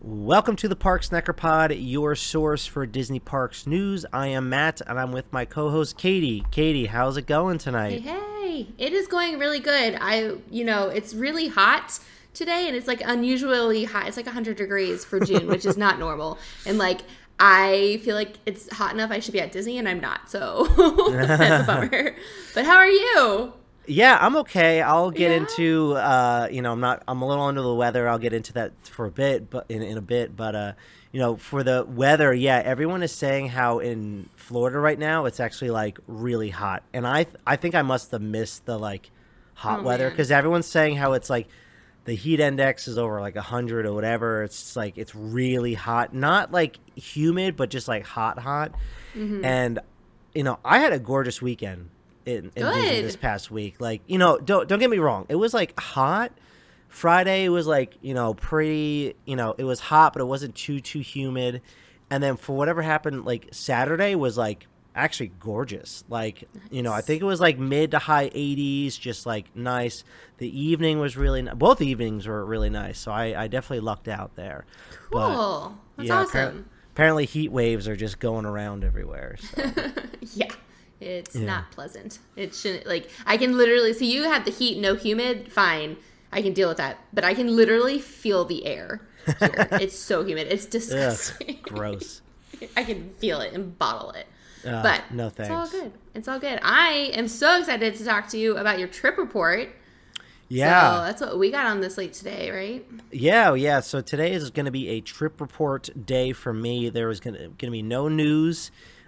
Welcome to the Park Snacker Pod, your source for Disney Parks news. I am Matt, and I'm with my co-host Katie. Katie, how's it going tonight? Hey, it is going really good. It's really hot today, and it's like unusually hot. It's like 100 degrees for June, which is not normal. And like, I feel like it's hot enough I should be at Disney, and I'm not. So that's a bummer. But how are you? Yeah, I'm okay. I'll get into, I'm a little under the weather. I'll get into that for a bit, but in a bit. But, for the weather, yeah, everyone is saying how in Florida right now, it's actually like really hot. And I think I must have missed the like hot weather because everyone's saying how it's like the heat index is over like 100 or whatever. It's like, it's really hot, not like humid, but just like hot. Mm-hmm. And, I had a gorgeous weekend. In Disney this past week. Like, don't get me wrong. It was like hot. Friday was like, pretty, it was hot, but it wasn't too humid. And then for whatever happened, like Saturday was like actually gorgeous. Like, nice. I think it was like mid to high 80s, just like nice. The evening was really both evenings were really nice. So I definitely lucked out there. Cool. That's awesome. Apparently heat waves are just going around everywhere. So. Yeah. It's not pleasant. It shouldn't, like, I can literally, so you have the heat, no humid, fine. I can deal with that. But I can literally feel the air here. It's so humid. It's disgusting. Ugh, gross. I can feel it and bottle it. But no thanks. It's all good. It's all good. I am so excited to talk to you about your trip report. Yeah. So that's what we got on this slate today, right? Yeah. So today is going to be a trip report day for me. There was going to be no news.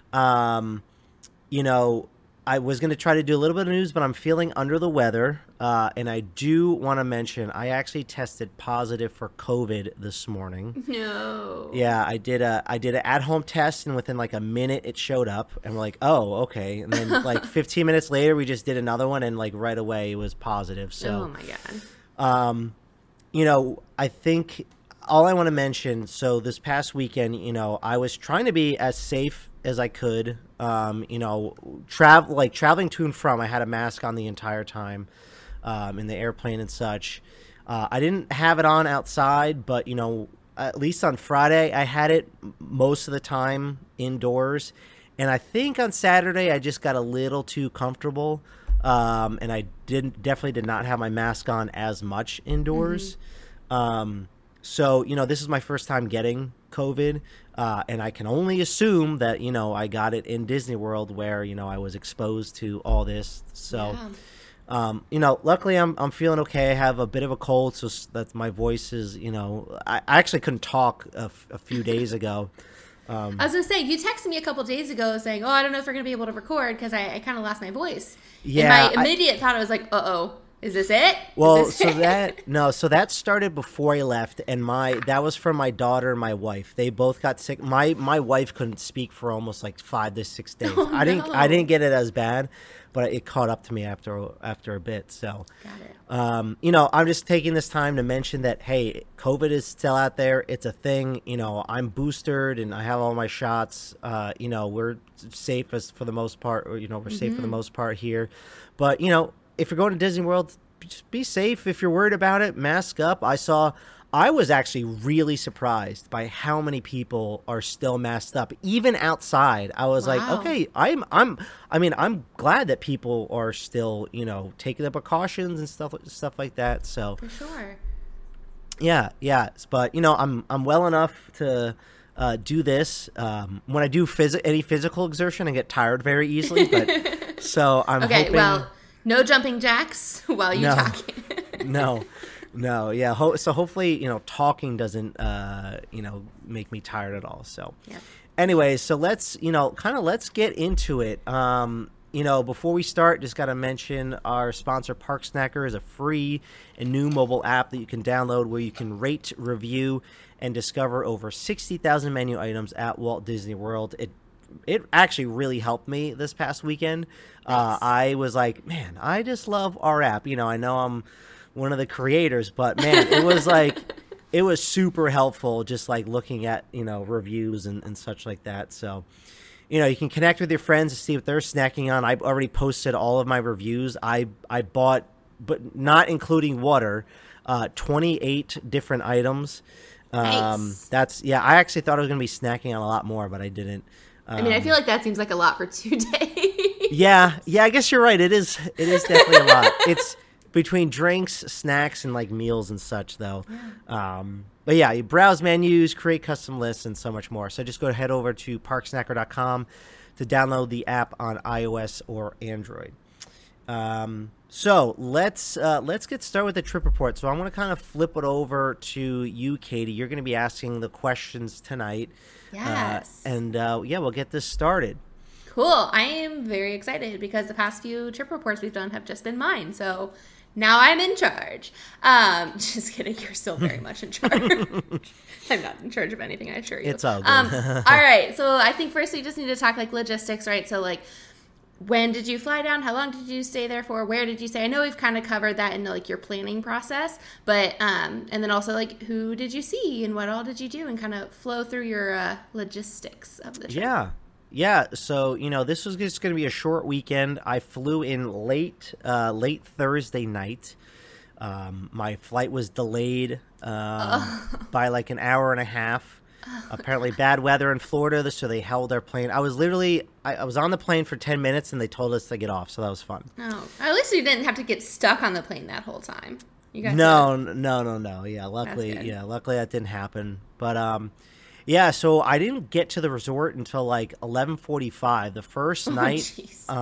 I was going to try to do a little bit of news, but I'm feeling under the weather. And I do want to mention I actually tested positive for COVID this morning. No. Yeah, I did an at-home test, and within like a minute it showed up. And we're like, oh, okay. And then like 15 minutes later, we just did another one, and like right away it was positive. So, oh my God. I think all I want to mention, so this past weekend, I was trying to be as safe as I could. Traveling to and from, I had a mask on the entire time, in the airplane and such. I didn't have it on outside, but, at least on Friday, I had it most of the time indoors. And I think on Saturday, I just got a little too comfortable. And I definitely did not have my mask on as much indoors. Mm-hmm. So, this is my first time getting COVID, and I can only assume that, I got it in Disney World where, I was exposed to all this. So, luckily I'm feeling okay. I have a bit of a cold, so that my voice is, I actually couldn't talk a few days ago. I was going to say, you texted me a couple days ago saying, I don't know if we're going to be able to record because I kind of lost my voice. Yeah. And my immediate thought was like, uh-oh. Is this it? Well, so that started before I left, and that was for my daughter and my wife. They both got sick. My wife couldn't speak for almost like 5 to 6 days. Oh, I didn't get it as bad, but it caught up to me after a bit. So, got it. I'm just taking this time to mention that, hey, COVID is still out there. It's a thing. I'm boosted and I have all my shots. We're safe for the most part, or we're safe for the most part here, but if you're going to Disney World, just be safe. If you're worried about it, mask up. I was actually really surprised by how many people are still masked up, even outside. I was like, okay, I'm glad that people are still, taking the precautions and stuff like that. So for sure. Yeah. But I'm well enough to do this. When I do any physical exertion, I get tired very easily. But so I'm okay. hoping. Well. No jumping jacks while you're talking. No. Yeah. So hopefully, talking doesn't, make me tired at all. So, Anyways, so let's get into it. Before we start, just got to mention our sponsor, Park Snacker, is a free and new mobile app that you can download where you can rate, review, and discover over 60,000 menu items at Walt Disney World. It actually really helped me this past weekend. Nice. I was like, man, I just love our app. I know I'm one of the creators, but man, it was like, it was super helpful just like looking at, reviews and such like that. So, you can connect with your friends to see what they're snacking on. I've already posted all of my reviews. I bought, but not including water, 28 different items. Nice. I actually thought I was going to be snacking on a lot more, but I didn't. I mean, I feel like that seems like a lot for 2 days. Yeah, I guess you're right. It is definitely a lot. It's between drinks, snacks, and like meals and such, though. Yeah. But yeah, you browse menus, create custom lists, and so much more. So just head over to parksnacker.com to download the app on iOS or Android. So let's get started with the trip report. So I want to kind of flip it over to you, Katie. You're going to be asking the questions tonight. Yes. We'll get this started. Cool. I am very excited because the past few trip reports we've done have just been mine. So now I'm in charge. Just kidding. You're still very much in charge. I'm not in charge of anything, I assure you. It's all good. All right. So I think first we just need to talk like logistics, right? So like, when did you fly down? How long did you stay there for? Where did you stay? I know we've kind of covered that in like your planning process, but and then also like who did you see and what all did you do, and kind of flow through your logistics of the trip. Yeah. So this was just going to be a short weekend. I flew in late Thursday night. My flight was delayed by like an hour and a half. Apparently bad weather in Florida, so they held our plane. I was on the plane for 10 minutes and they told us to get off, so that was fun. Oh, at least you didn't have to get stuck on the plane that whole time. You guys No. Yeah, luckily that didn't happen. But so I didn't get to the resort until like 11:45. The first night,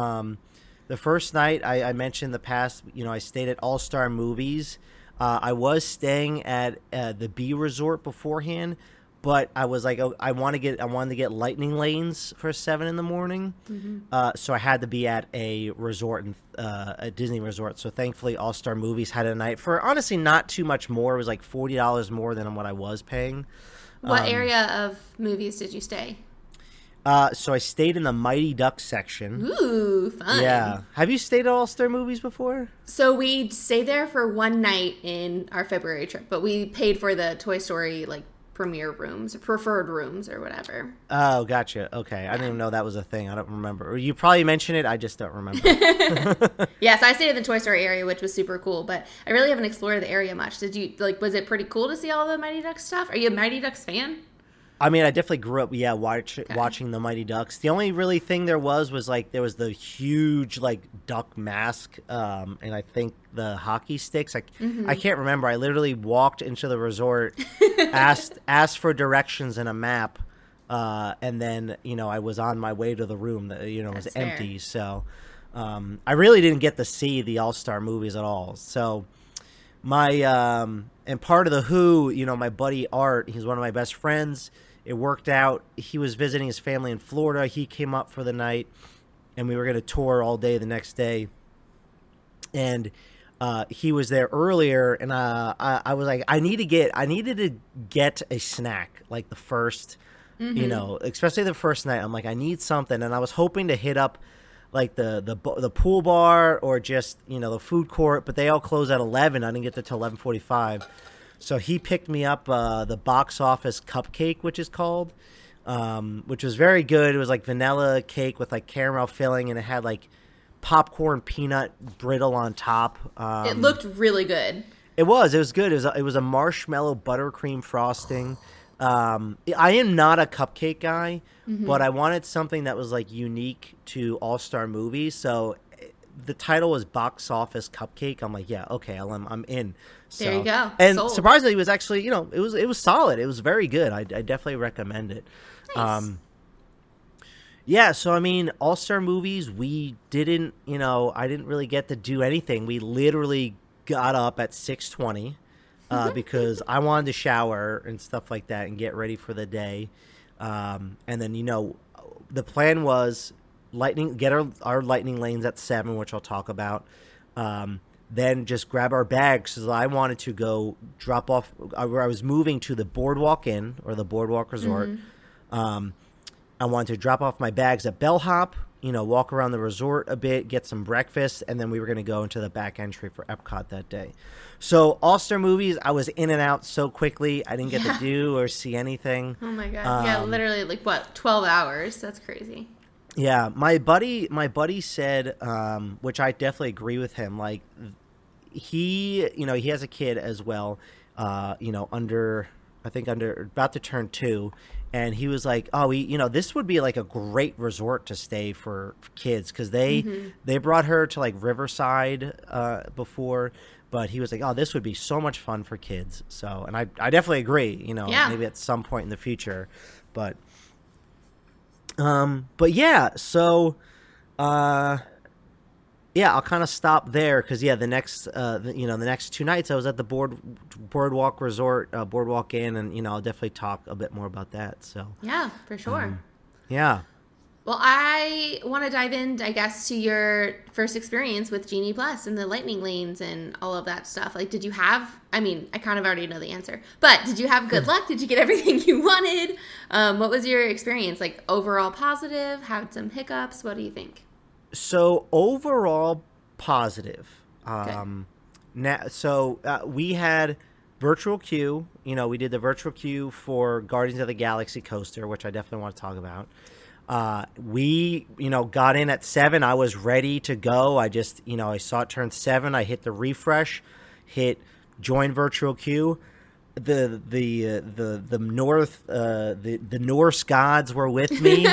I mentioned in the past, I stayed at All Star Movies. I was staying at the B Resort beforehand. But I was like, I wanted to get lightning lanes for 7 in the morning. Mm-hmm. So I had to be at a resort, a Disney resort. So thankfully, All Star Movies had a night for honestly not too much more. It was like $40 more than what I was paying. What area of movies did you stay? So I stayed in the Mighty Ducks section. Ooh, fun. Yeah. Have you stayed at All Star Movies before? So we stayed there for one night in our February trip, but we paid for the Toy Story like premier rooms, preferred rooms, or whatever. Oh, gotcha. Okay. I didn't even know that was a thing. I don't remember. Or you probably mentioned it. I just don't remember. Yes, I stayed in the Toy Story area, which was super cool, but I really haven't explored the area much. Did you, was it pretty cool to see all the Mighty Ducks stuff? Are you a Mighty Ducks fan? I mean, I definitely grew up, watching the Mighty Ducks. The only really thing there was like there was the huge like duck mask, and I think the hockey sticks. I can't remember. I literally walked into the resort, asked for directions and a map, and then I was on my way to the room that was empty. So I really didn't get to see the All Star Movies at all. So my and part of the Who, my buddy Art, he's one of my best friends. It worked out. He was visiting his family in Florida. He came up for the night, and we were going to tour all day the next day. And he was there earlier, and I was like, I needed to get a snack, like the first, especially the first night. I'm like, I need something, and I was hoping to hit up like the pool bar or just the food court, but they all closed at 11. I didn't get there till 11:45. So he picked me up the box office cupcake, which is called, which was very good. It was like vanilla cake with like caramel filling, and it had like popcorn peanut brittle on top. It looked really good. It was good. It was a marshmallow buttercream frosting. I am not a cupcake guy, but I wanted something that was like unique to All Star Movies. So the title was Box Office Cupcake. I'm like, yeah, okay, I'm in. So, there you go. And sold. Surprisingly, it was actually, it was solid. It was very good. I definitely recommend it. Nice. Yeah, so I mean, All Star Movies, we didn't, I didn't really get to do anything. We literally got up at 6:20 because I wanted to shower and stuff like that and get ready for the day. And then, the plan was get our lightning lanes at 7, which I'll talk about. Then just grab our bags because I wanted to go drop off where I was moving to the Boardwalk Inn or the Boardwalk Resort. I wanted to drop off my bags at Bellhop, walk around the resort a bit, get some breakfast, and then we were going to go into the back entry for Epcot that day. So All-Star Movies, I was in and out so quickly, I didn't get to do or see anything. Oh my God. Yeah, literally 12 hours. That's crazy. Yeah, my buddy said, which I definitely agree with him, like, he, he has a kid as well, under about to turn 2. And he was like, oh, this would be like a great resort to stay for kids, because they brought her to like Riverside before, but he was like, oh, this would be so much fun for kids. So, and I definitely agree, maybe at some point in the future, but yeah, so, yeah, I'll kind of stop there because the next the next 2 nights I was at the Boardwalk Resort, Boardwalk Inn, and I'll definitely talk a bit more about that. So yeah, for sure. Yeah. Well, I want to dive in, I guess, to your first experience with Genie Plus and the lightning lanes and all of that stuff. Like, did you have? I mean, I kind of already know the answer, but did you have good luck? Did you get everything you wanted? What was your experience? Like, overall positive? Had some hiccups? What do you think? So overall positive. We had virtual queue. We did the virtual queue for Guardians of the Galaxy coaster, which I definitely want to talk about. We got in at 7. I was ready to go. I just I saw it turn 7. I hit the refresh, hit join virtual queue. The Norse gods were with me.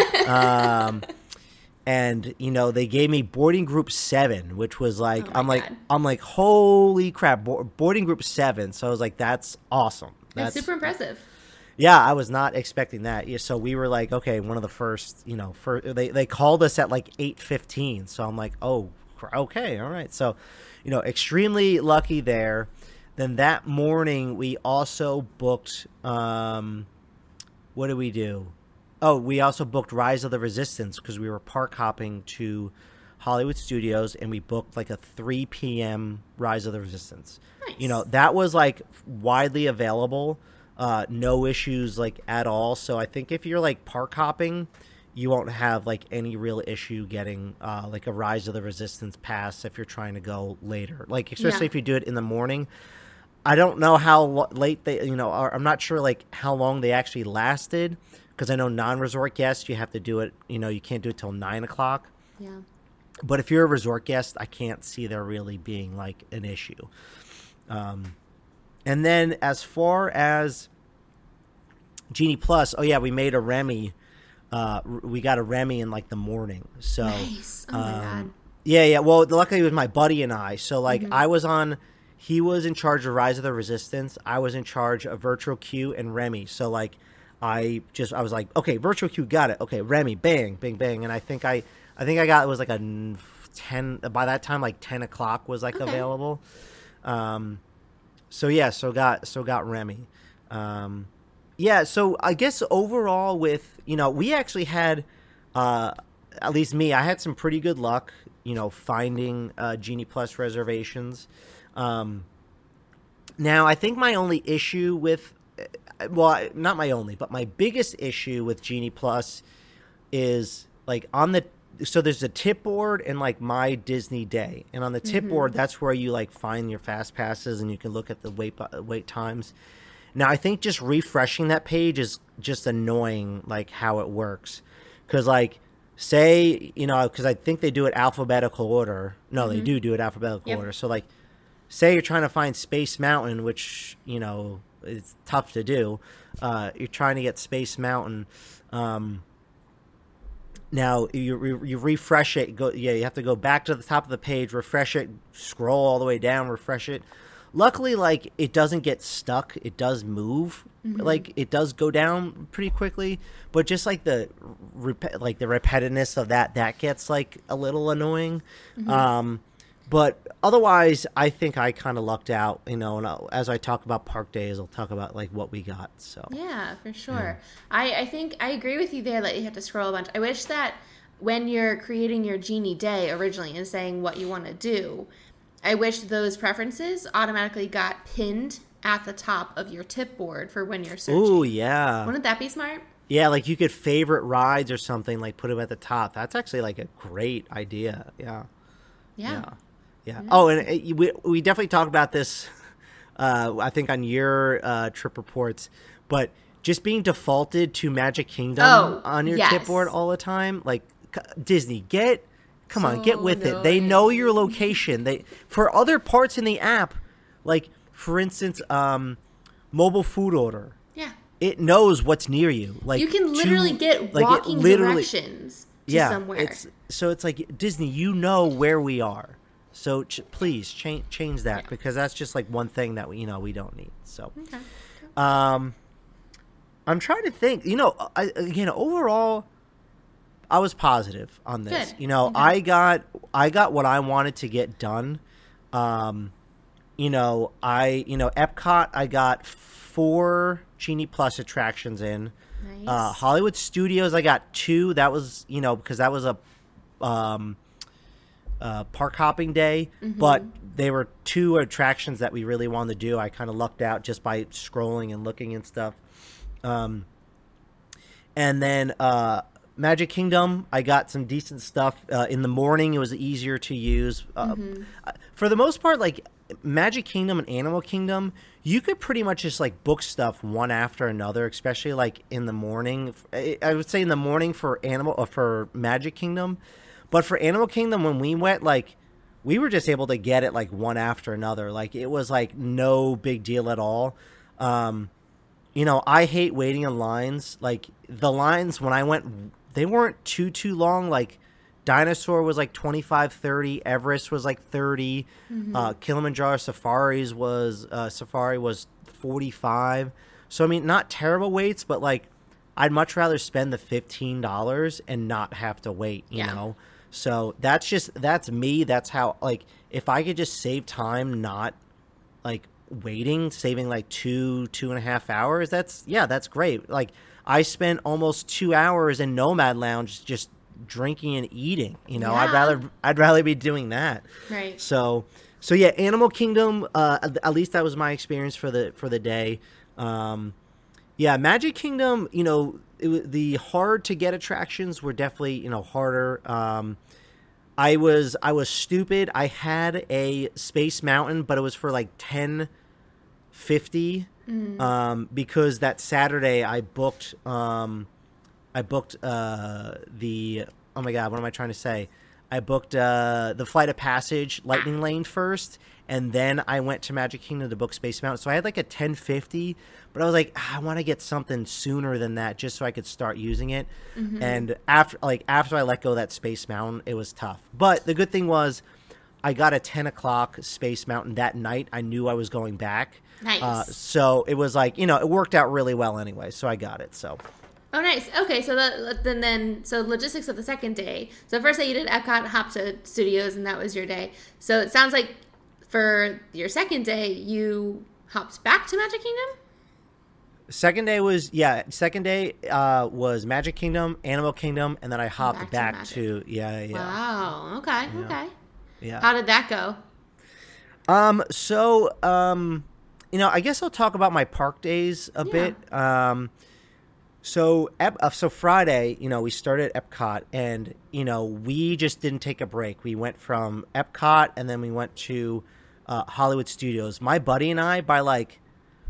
And they gave me boarding group 7, which was like, I'm like, holy crap, boarding group 7. So I was like, that's awesome. That's super impressive. Yeah, I was not expecting that. Yeah, so we were like, okay, one of the first, they called us at like 8:15. So I'm like, oh, okay, all right. So, extremely lucky there. Then that morning we also booked, what did we do? Oh, we also booked Rise of the Resistance because we were park hopping to Hollywood Studios, and we booked like a 3 p.m. Rise of the Resistance. Nice. That was like widely available, no issues like at all. So I think if you're like park hopping, you won't have like any real issue getting like a Rise of the Resistance pass if you're trying to go later. Like especially if you do it in the morning. I don't know how late they, I'm not sure like how long they actually lasted. Because I know non-resort guests, you have to do it, you can't do it till 9 o'clock. Yeah. But if you're a resort guest, I can't see there really being like an issue. And then as far as Genie Plus, we made a Remy. We got a Remy in like the morning. So nice. Oh my God. Yeah. Well, luckily it was my buddy and I. So like he was in charge of Rise of the Resistance. I was in charge of Virtual Queue and Remy. So like, I was like, okay, virtual queue, got it. Okay, Remy, bang, bang, bang, and I think I got, it was like a 10. By that time, like 10 o'clock was like available. So got Remy. So I guess overall with we actually had, at least me, I had some pretty good luck, finding Genie Plus reservations. Now I think my only issue with not my only, but my biggest issue with Genie Plus is like so there's a tip board and like My Disney Day, and on the tip board that's where you like find your fast passes and you can look at the wait times. Now I think just refreshing that page is just annoying, like how it works, because like say because I think they do it alphabetical order. No, they do it alphabetical order. So like say you're trying to find Space Mountain, which it's tough to do. You're trying to get Space Mountain. Now you refresh it. You have to go back to the top of the page, refresh it, scroll all the way down, refresh it. Luckily, like it doesn't get stuck. It does move. Like it does go down pretty quickly. But just like the repetitiveness of that gets like a little annoying. But otherwise, I think I kind of lucked out, and as I talk about park days, I'll talk about like what we got. So yeah, for sure. I think I agree with you there that you have to scroll a bunch. I wish that when you're creating your Genie Day originally and saying what you want to do, I wish those preferences automatically got pinned at the top of your tip board for when you're searching. Ooh, yeah. Wouldn't that be smart? Yeah, like you could favorite rides or something, like put them at the top. That's actually like a great idea. Yeah. Oh, and we definitely talked about this, I think, on your trip reports. But just being defaulted to Magic Kingdom on your tip board all the time, like Disney, get Come on, get with it. They know your location. For other parts in the app, like for instance, mobile food order. Yeah. It knows what's near you. Like you can literally get walking directions to somewhere. So it's like Disney, you know where we are. So please change that because that's just like one thing that we don't need. So, okay. I'm trying to think. Overall, I was positive on this. Good. Okay. I got what I wanted to get done. Epcot, I got 4 Genie Plus attractions in. Nice. Hollywood Studios, I got 2. That was, because that was a park hopping day, but they were 2 attractions that we really wanted to do. I kind of lucked out just by scrolling and looking and stuff. And then Magic Kingdom, I got some decent stuff. In the morning, it was easier to use. For the most part, like Magic Kingdom and Animal Kingdom, you could pretty much just like book stuff one after another, especially like in the morning. I would say in the morning for Magic Kingdom. But for Animal Kingdom, when we went, like, we were just able to get it, like, one after another. Like, it was, like, no big deal at all. I hate waiting in lines. Like, the lines, when I went, they weren't too long. Like, Dinosaur was, like, 25, 30. Everest was, like, 30. Kilimanjaro Safari was 45. So, I mean, not terrible waits, but, like, I'd much rather spend the $15 and not have to wait, you know? So that's me. That's how, like, if I could just save time, not like waiting, saving like 2.5 hours, that's great. Like, I spent almost 2 hours in Nomad Lounge just drinking and eating, I'd rather be doing that. Right. So yeah, Animal Kingdom, at least that was my experience for the day. Magic Kingdom, the hard to get attractions were definitely, harder. I was stupid. I had a Space Mountain, but it was for like $10.50. Because that Saturday I booked oh my God, what am I trying to say? I booked the Flight of Passage Lightning Lane first, and then I went to Magic Kingdom to book Space Mountain. So I had like a $10.50, but I was like, I want to get something sooner than that just so I could start using it. And after I let go of that Space Mountain, it was tough. But the good thing was I got a 10 o'clock Space Mountain that night. I knew I was going back. Nice. So it was like, it worked out really well anyway. So I got it. So. Oh, nice. Okay, so so logistics of the second day. So first day you did Epcot, hop to Studios, and that was your day. So it sounds like for your second day, you hopped back to Magic Kingdom? Second day was Magic Kingdom, Animal Kingdom, and then I hopped back to Wow. Okay. Yeah. Okay. Yeah. How did that go? I guess I'll talk about my park days a bit. So Friday, we started at Epcot, and we just didn't take a break. We went from Epcot, and then we went to Hollywood Studios. My buddy and I, by like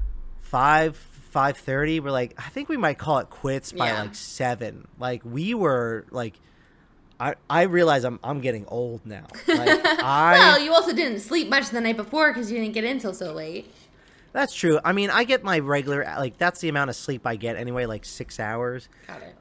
5:30, we're like, I think we might call it quits by like 7. Like, we were like, I realize I'm getting old now. Like, well, you also didn't sleep much the night before because you didn't get in till so late. That's true. I mean, I get my regular, like, that's the amount of sleep I get anyway, like 6 hours. Got it.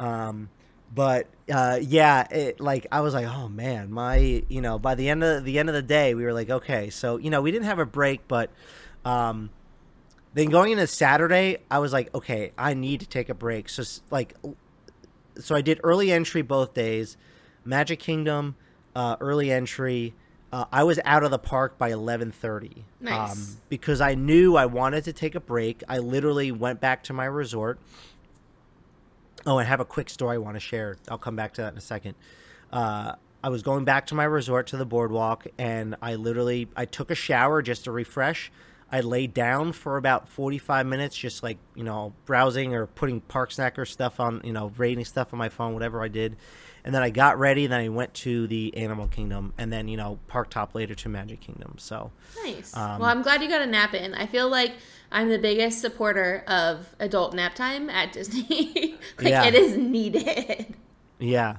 I was like, oh man, by the end of the day, we were like, okay, so, we didn't have a break, but, then going into Saturday, I was like, okay, I need to take a break. So I did early entry both days, Magic Kingdom, early entry. I was out of the park by 11:30. Nice. Because I knew I wanted to take a break. I literally went back to my resort. Oh, I have a quick story I want to share. I'll come back to that in a second. I was going back to my resort to the boardwalk, and I took a shower just to refresh. I laid down for about 45 minutes, just like, browsing or putting Park Snacker stuff on, rating stuff on my phone, whatever I did. And then I got ready, then I went to the Animal Kingdom, and then, park top later to Magic Kingdom. So nice. Well, I'm glad you got a nap in. I feel like I'm the biggest supporter of adult nap time at Disney. It is needed. Yeah.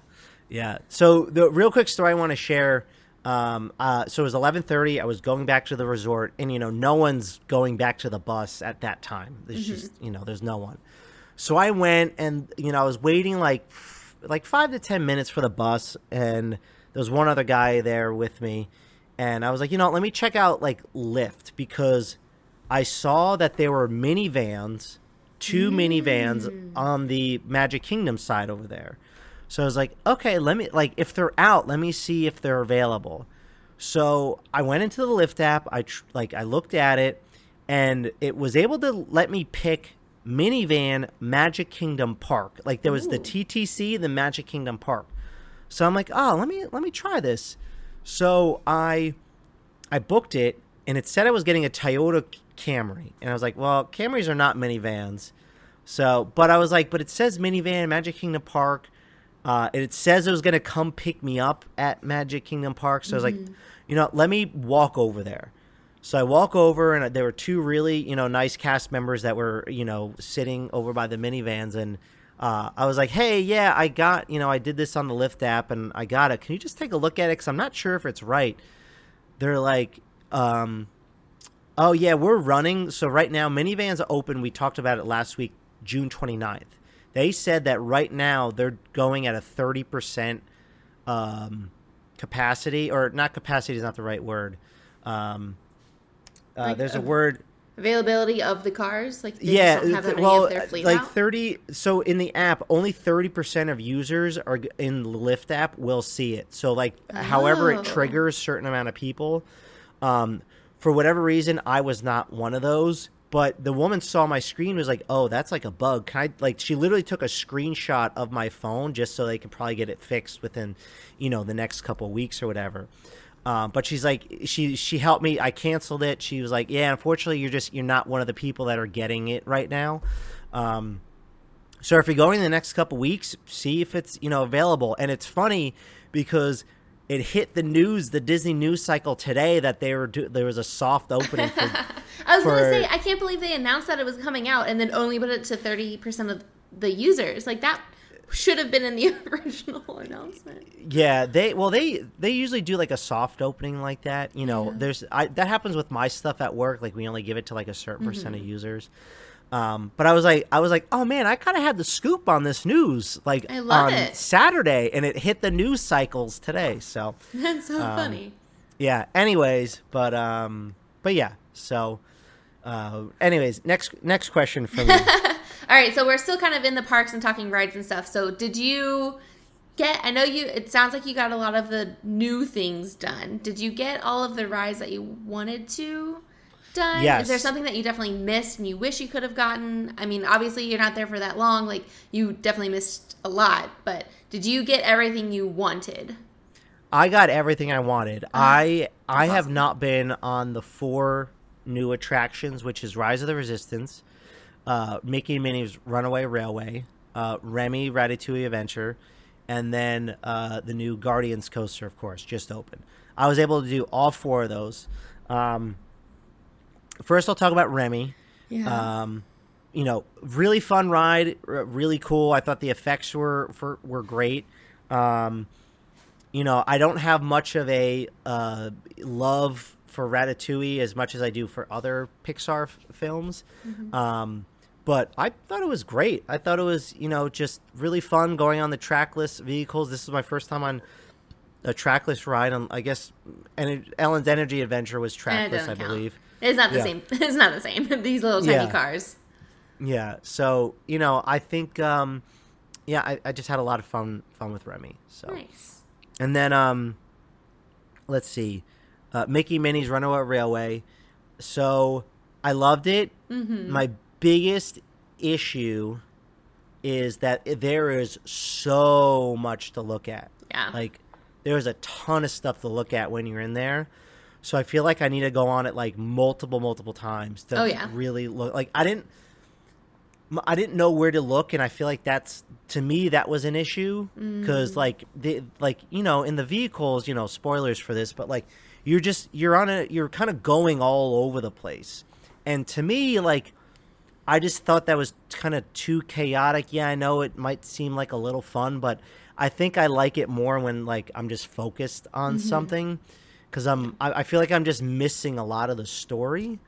Yeah. So the real quick story I want to share. So it was 11:30. I was going back to the resort, and no one's going back to the bus at that time. There's just there's no one. So I went, and I was waiting like 5 to 10 minutes for the bus, and there was one other guy there with me, and I was like, let me check out like Lyft, because I saw that there were minivans, two minivans on the Magic Kingdom side over there. So I was like, okay, let me, like, if they're out, let me see if they're available. So I went into the Lyft app. I looked at it, and it was able to let me pick minivan Magic Kingdom Park. Like, there was the TTC, the Magic Kingdom Park. So I'm like, oh, let me try this. So I booked it, and it said I was getting a Toyota Camry, and I was like, well, Camrys are not minivans. So, but I was like, but it says minivan Magic Kingdom Park. It says it was going to come pick me up at Magic Kingdom Park. So I was like, let me walk over there. So I walk over, and there were two really, nice cast members that were, sitting over by the minivans. And I was like, hey, yeah, I got, I did this on the Lyft app, and I got it. Can you just take a look at it? Because I'm not sure if it's right. They're like, oh, yeah, we're running. So right now, minivans are open. We talked about it last week, June 29th. They said that right now they're going at a 30% capacity, or not capacity is not the right word. There's a word. Availability of the cars? Like they just don't have that many of their fleet like out? 30. So in the app, only 30% of users are in the Lyft app will see it. So like, however it triggers a certain amount of people. For whatever reason, I was not one of those. But the woman saw my screen, was like, oh, that's like a bug. Can I, like, she literally took a screenshot of my phone just so they could probably get it fixed within, the next couple of weeks or whatever. But she's like, she helped me. I canceled it. She was like, yeah, unfortunately, you're not one of the people that are getting it right now. So if you're going in the next couple of weeks, see if it's, available. And it's funny because it hit the news, the Disney news cycle today, that there was a soft opening for I was going to say, I can't believe they announced that it was coming out and then only put it to 30% of the users. Like, that should have been in the original announcement. Yeah, they usually do like a soft opening like that. That happens with my stuff at work. Like, we only give it to like a certain percent of users. But I was like, oh man, I kind of had the scoop on this news, like I love on it. Saturday, and it hit the news cycles today. So That's so funny. yeah. Anyways, but yeah. So, anyways, next question for me. All right, so we're still kind of in the parks and talking rides and stuff. So did you get, it sounds like you got a lot of the new things done. Did you get all of the rides that you wanted to done? Yes. Is there something that you definitely missed and you wish you could have gotten? I mean, obviously you're not there for that long. Like, you definitely missed a lot. But did you get everything you wanted? I got everything I wanted. I awesome. have not been on the 4 new attractions, which is Rise of the Resistance, Mickey and Minnie's Runaway Railway, Remy Ratatouille Adventure, and then the new Guardians coaster, of course, just opened. I was able to do all 4 of those. First, I'll talk about Remy. Yeah. Really fun ride, really cool. I thought the effects were great. I don't have much of a love for Ratatouille as much as I do for other Pixar films. Mm-hmm. But I thought it was great. I thought it was, just really fun going on the trackless vehicles. This is my first time on a trackless ride. I guess, and Ellen's Energy Adventure was trackless, I believe. It's not the same. It's not the same. These little tiny cars. Yeah. So, I think, I just had a lot of fun with Remy. So Nice. And then, let's see, Mickey Minnie's Runaway Railway. So I loved it. Mm-hmm. My biggest issue is that there is so much to look at. Yeah. Like, there's a ton of stuff to look at when you're in there. So I feel like I need to go on it like multiple times to really look. Like, I didn't know where to look, and I feel like to me that was an issue because in the vehicles, spoilers for this, but like you're kind of going all over the place, and to me, like, I just thought that was kind of too chaotic. Yeah, I know it might seem like a little fun, but I think I like it more when like I'm just focused on something, because I feel like I'm just missing a lot of the story.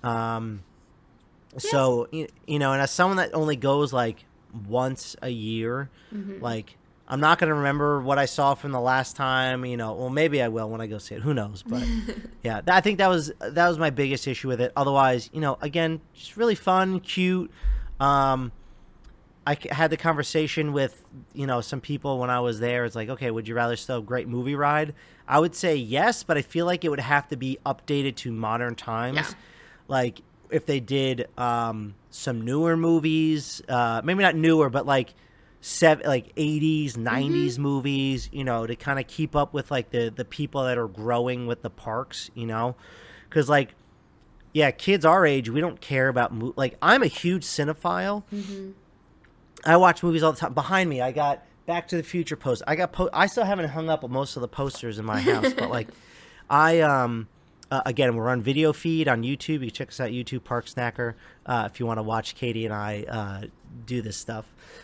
So you know, and as someone that only goes like once a year, like I'm not going to remember what I saw from the last time, you know. Well, maybe I will when I go see it. Who knows? But yeah, I think that was my biggest issue with it. Otherwise, you know, again, just really fun, cute. I had the conversation with, you know, some people when I was there. It's like, okay, would you rather still have a great movie ride? I would say yes, but I feel like it would have to be updated to modern times. Yeah. Like if they did some newer movies, maybe not newer, but like 80s, 90s movies, you know, to kind of keep up with like the people that are growing with the parks, you know, because like, yeah, kids our age, we don't care about like I'm a huge cinephile. I watch movies all the time. Behind me, I got Back to the Future poster. I still haven't hung up most of the posters in my house, but like again, we're on video feed on YouTube. You can check us out, YouTube Park Snacker, if you want to watch Katie and I do this stuff.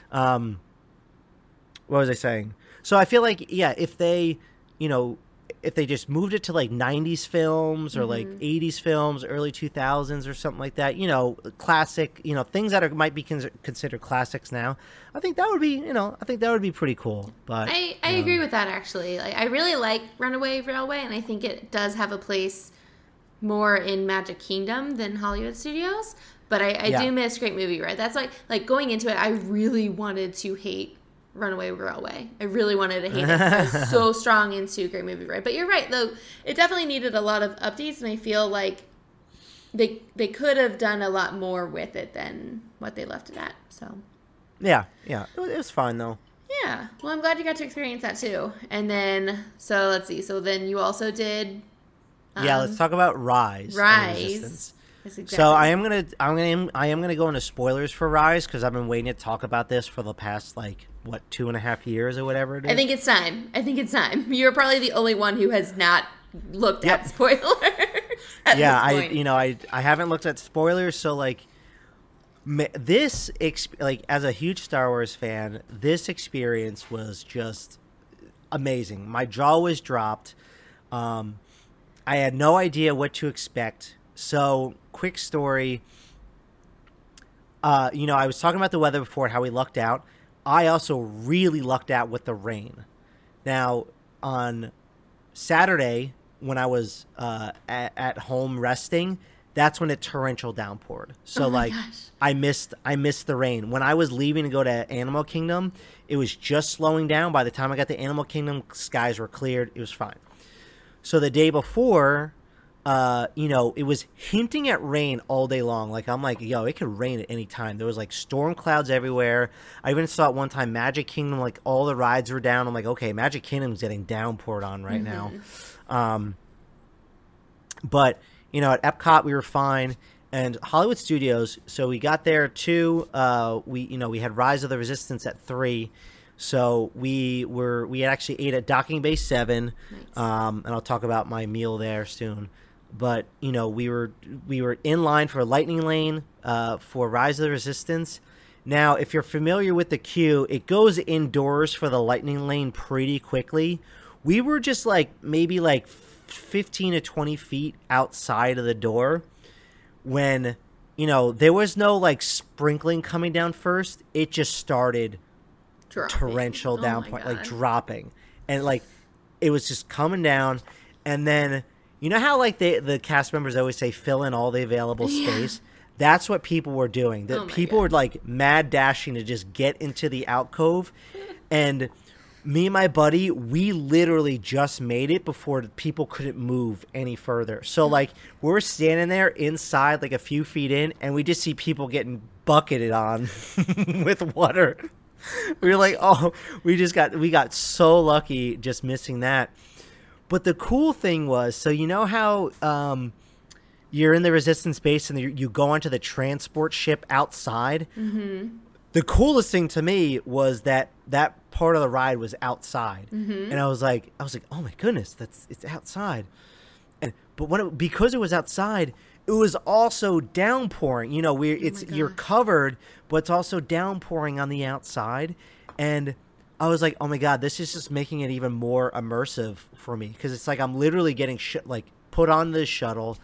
What was I saying? So I feel like, yeah, if they, you know, if they just moved it to like 90s films or like 80s films, early 2000s or something like that, you know, classic, you know, things that might be considered classics now, I think that would be, you know, I think that would be pretty cool. But I agree with that, actually. Like, I really like Runaway Railway, and I think it does have a place more in Magic Kingdom than Hollywood Studios. But I do miss Great Movie Ride. That's like going into it, I really wanted to hate Runaway Railway. I really wanted to hate it. I was so strong into Great Movie Ride. But you're right, though. It definitely needed a lot of updates, and I feel like they could have done a lot more with it than what they left it at. So yeah, it was fine though. Yeah, well, I'm glad you got to experience that too. And then, so let's see. So then you also did. Let's talk about Rise. Rise. Exactly. So I am gonna go into spoilers for Rise because I've been waiting to talk about this for the past 2.5 years or whatever it is. I think it's time. You're probably the only one who has not looked at spoilers. I haven't looked at spoilers, so this as a huge Star Wars fan, this experience was just amazing. My jaw was dropped. I had no idea what to expect. So, quick story. I was talking about the weather before, how we lucked out. I also really lucked out with the rain. Now, on Saturday, when I was at home resting, that's when it torrential downpoured. So, I missed the rain. When I was leaving to go to Animal Kingdom, it was just slowing down. By the time I got to Animal Kingdom, skies were cleared. It was fine. So, the day before... it was hinting at rain all day long. I'm like, yo, it could rain at any time. There was storm clouds everywhere. I even saw at one time Magic Kingdom, all the rides were down. I'm like, okay, Magic Kingdom's getting downpoured on right now. But, at Epcot we were fine. And Hollywood Studios, so we got there too. We had Rise of the Resistance at 3. So we had actually ate at Docking Bay 7. Nice. And I'll talk about my meal there soon. But, we were in line for Lightning Lane for Rise of the Resistance. Now, if you're familiar with the queue, it goes indoors for the Lightning Lane pretty quickly. We were just maybe 15 to 20 feet outside of the door when, there was no sprinkling coming down first. It just started torrential downpour, dropping. And it was just coming down. And then... You know how the cast members always say fill in all the available space? That's what people were doing. People were mad dashing to just get into the alcove. And me and my buddy, we literally just made it before people couldn't move any further. So we're standing there inside a few feet in, and we just see people getting bucketed on with water. We were like, oh, we got so lucky just missing that. But the cool thing was, so you know how you're in the Resistance base and you go onto the transport ship outside? Mm-hmm. The coolest thing to me was that part of the ride was outside. Mm-hmm. And I was like, oh my goodness, it's outside. But because it was outside, it was also downpouring. You know, you're covered, but it's also downpouring on the outside, and I was like, oh my god, this is just making it even more immersive for me because it's like I'm literally getting put on this shuttle,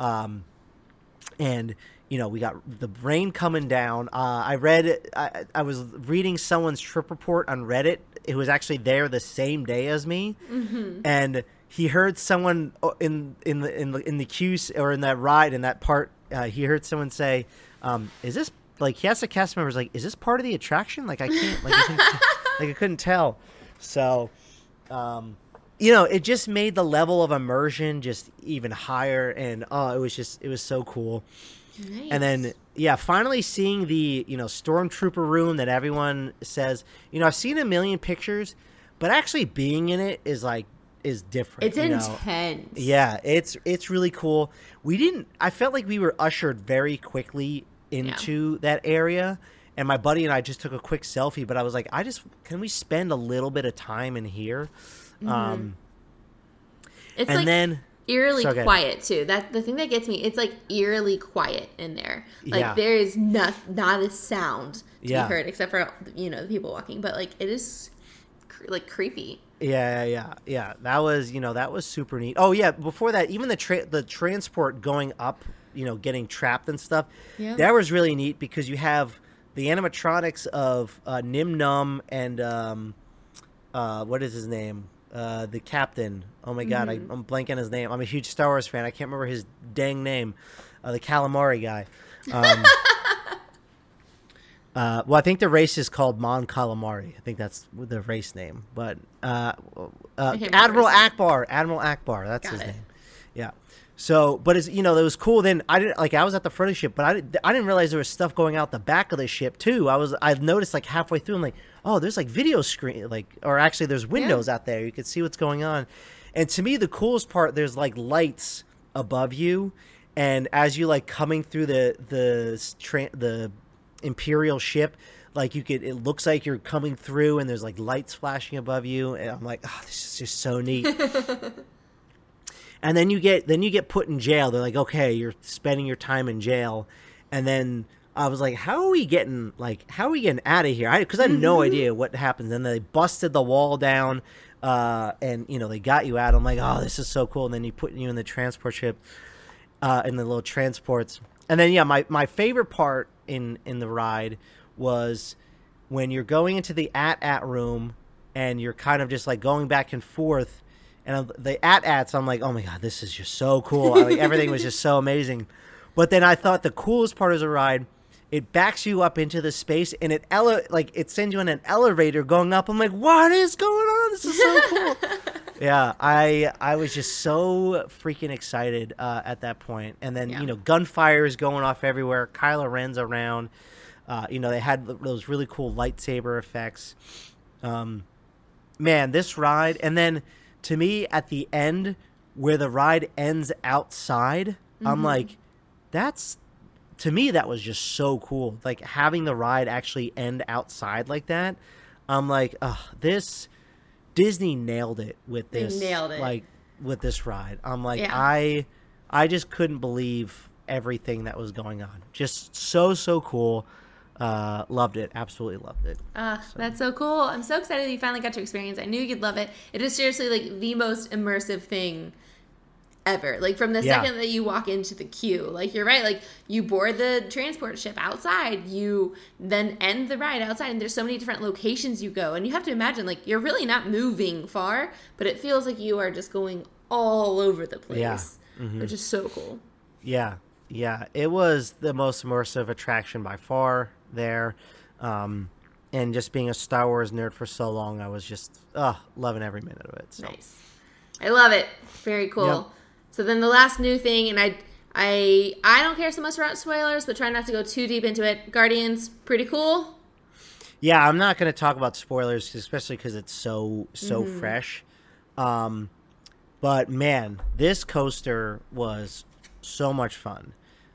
and you know we got the rain coming down. I was reading someone's trip report on Reddit. It was actually there the same day as me, and he heard someone in the queue or in that ride in that part. He heard someone say, "Is this like?" He asked the cast members, "Like, is this part of the attraction?" Like, I can't, I couldn't tell. So, you know, it just made the level of immersion just even higher, and it was so cool. Nice. And then, yeah, finally seeing the, you know, stormtrooper room that everyone says, you know, I've seen a million pictures, but actually being in it is different. It's intense. Yeah, it's really cool. I felt like we were ushered very quickly into that area, and my buddy and I just took a quick selfie, but I was like, can we spend a little bit of time in here? It's and like then eerily quiet too. That the thing that gets me, it's like eerily quiet in there. Like there is not a sound to be heard except for, you know, the people walking, but like it is like creepy. Yeah. That was super neat. Oh yeah, before that, even the transport going up, you know, getting trapped and stuff. Yeah. That was really neat because you have the animatronics of Nim Num and what is his name? The captain. Oh my god, I'm blanking on his name. I'm a huge Star Wars fan. I can't remember his dang name. The calamari guy. Well, I think the race is called Mon Calamari. I think that's the race name. But Admiral Akbar. That's his name. Yeah. So, but it's, you know, that was cool. Then I was at the front of the ship, but I didn't realize there was stuff going out the back of the ship too. I noticed like halfway through, I'm like, oh, there's like video screen, or actually there's windows out there. You can see what's going on. And to me, the coolest part, there's like lights above you, and as you like coming through the Imperial ship, like it looks like you're coming through, and there's like lights flashing above you, and I'm like, oh, this is just so neat. And then you get put in jail. They're like, okay, you're spending your time in jail. And then I was like, how are we getting out of here? Because I had no idea what happened. Then they busted the wall down, and you know they got you out. I'm like, oh, this is so cool. And then you put you in the transport ship, in the little transports. And then my favorite part in the ride was when you're going into the AT-AT room and you're kind of just like going back and forth. And the AT-ATs, I'm like, oh my god, this is just so cool. Everything was just so amazing. But then I thought the coolest part of the ride, it backs you up into the space, and it sends you in an elevator going up. I'm like, what is going on? This is so cool. Yeah, I was just so freaking excited at that point. And then you know, gunfire is going off everywhere. Kylo Ren's around. You know, they had those really cool lightsaber effects. Man, this ride, and then. To me, at the end, where the ride ends outside, I'm like, to me, that was just so cool. Like, having the ride actually end outside like that, I'm like, Disney nailed it with this. They nailed it. Like, with this ride. I'm like, I just couldn't believe everything that was going on. Just so cool. Loved it. Absolutely loved it. That's so cool. I'm so excited that you finally got to experience. I knew you'd love it. It is seriously like the most immersive thing ever. Like from the second that you walk into the queue, like you're right, like you board the transport ship outside, you then end the ride outside, and there's so many different locations you go, and you have to imagine like you're really not moving far, but it feels like you are just going all over the place, which is so cool. Yeah, it was the most immersive attraction by far there, and just being a Star Wars nerd for so long, I was just loving every minute of it. So. Nice, I love it. Very cool. Yep. So then the last new thing, and I don't care so much about spoilers, but try not to go too deep into it. Guardians, pretty cool. Yeah, I'm not going to talk about spoilers, especially because it's so fresh. But man, this coaster was so much fun.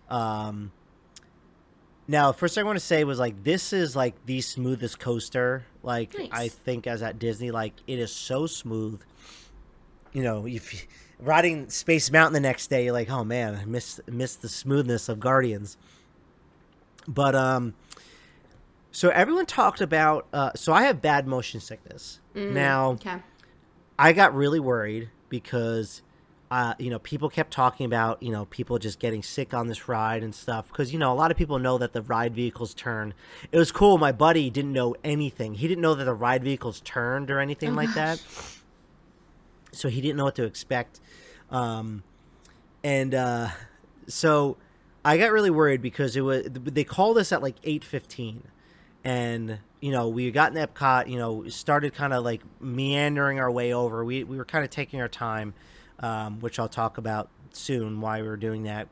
Now, first thing I want to say was like this is like the smoothest coaster. Like nice. I think as at Disney, like it is so smooth. You know, riding Space Mountain the next day, you're like, oh man, I missed the smoothness of Guardians. But so everyone talked about. So I have bad motion sickness now. Okay. I got really worried because, people kept talking about, people just getting sick on this ride and stuff. Because, a lot of people know that the ride vehicles turn. It was cool. My buddy didn't know anything. He didn't know that the ride vehicles turned or anything like that. So he didn't know what to expect. So I got really worried because they called us at like 8:15. And, we got in Epcot, started kind of like meandering our way over. We were kind of taking our time, which I'll talk about soon why we were doing that.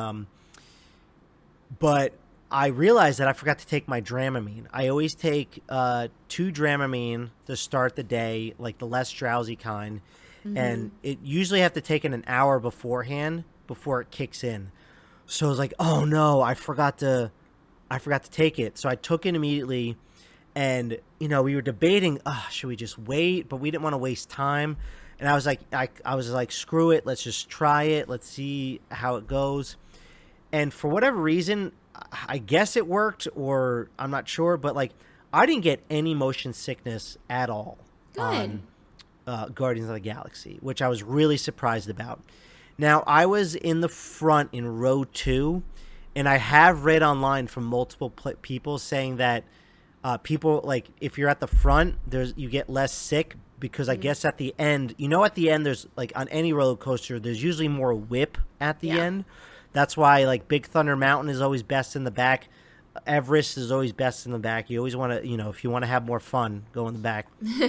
But I realized that I forgot to take my Dramamine. I always take 2 Dramamine to start the day, like the less drowsy kind. And it usually have to take it an hour beforehand before it kicks in. So I was like, oh no, I forgot to take it. So I took it immediately, and we were debating, should we just wait? But we didn't want to waste time. And I was like, screw it, let's just try it. Let's see how it goes. And for whatever reason, I guess it worked, or I'm not sure, but like I didn't get any motion sickness at all on Guardians of the Galaxy, which I was really surprised about. Now, I was in the front in row 2. And I have read online from multiple people saying that people, like, if you're at the front, you get less sick because I guess at the end, at the end, there's, like, on any roller coaster, there's usually more whip at the end. That's why, like, Big Thunder Mountain is always best in the back. Everest is always best in the back. You always want to, if you want to have more fun, go in the back.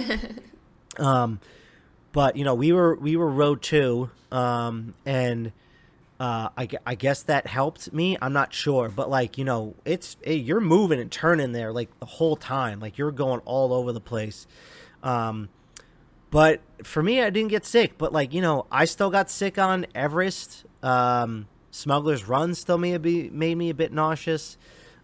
But, we were row 2, and... I guess that helped me. I'm not sure, but like, you're moving and turning there like the whole time, like you're going all over the place. But for me, I didn't get sick, but like, I still got sick on Everest. Smuggler's Run still made me a bit nauseous.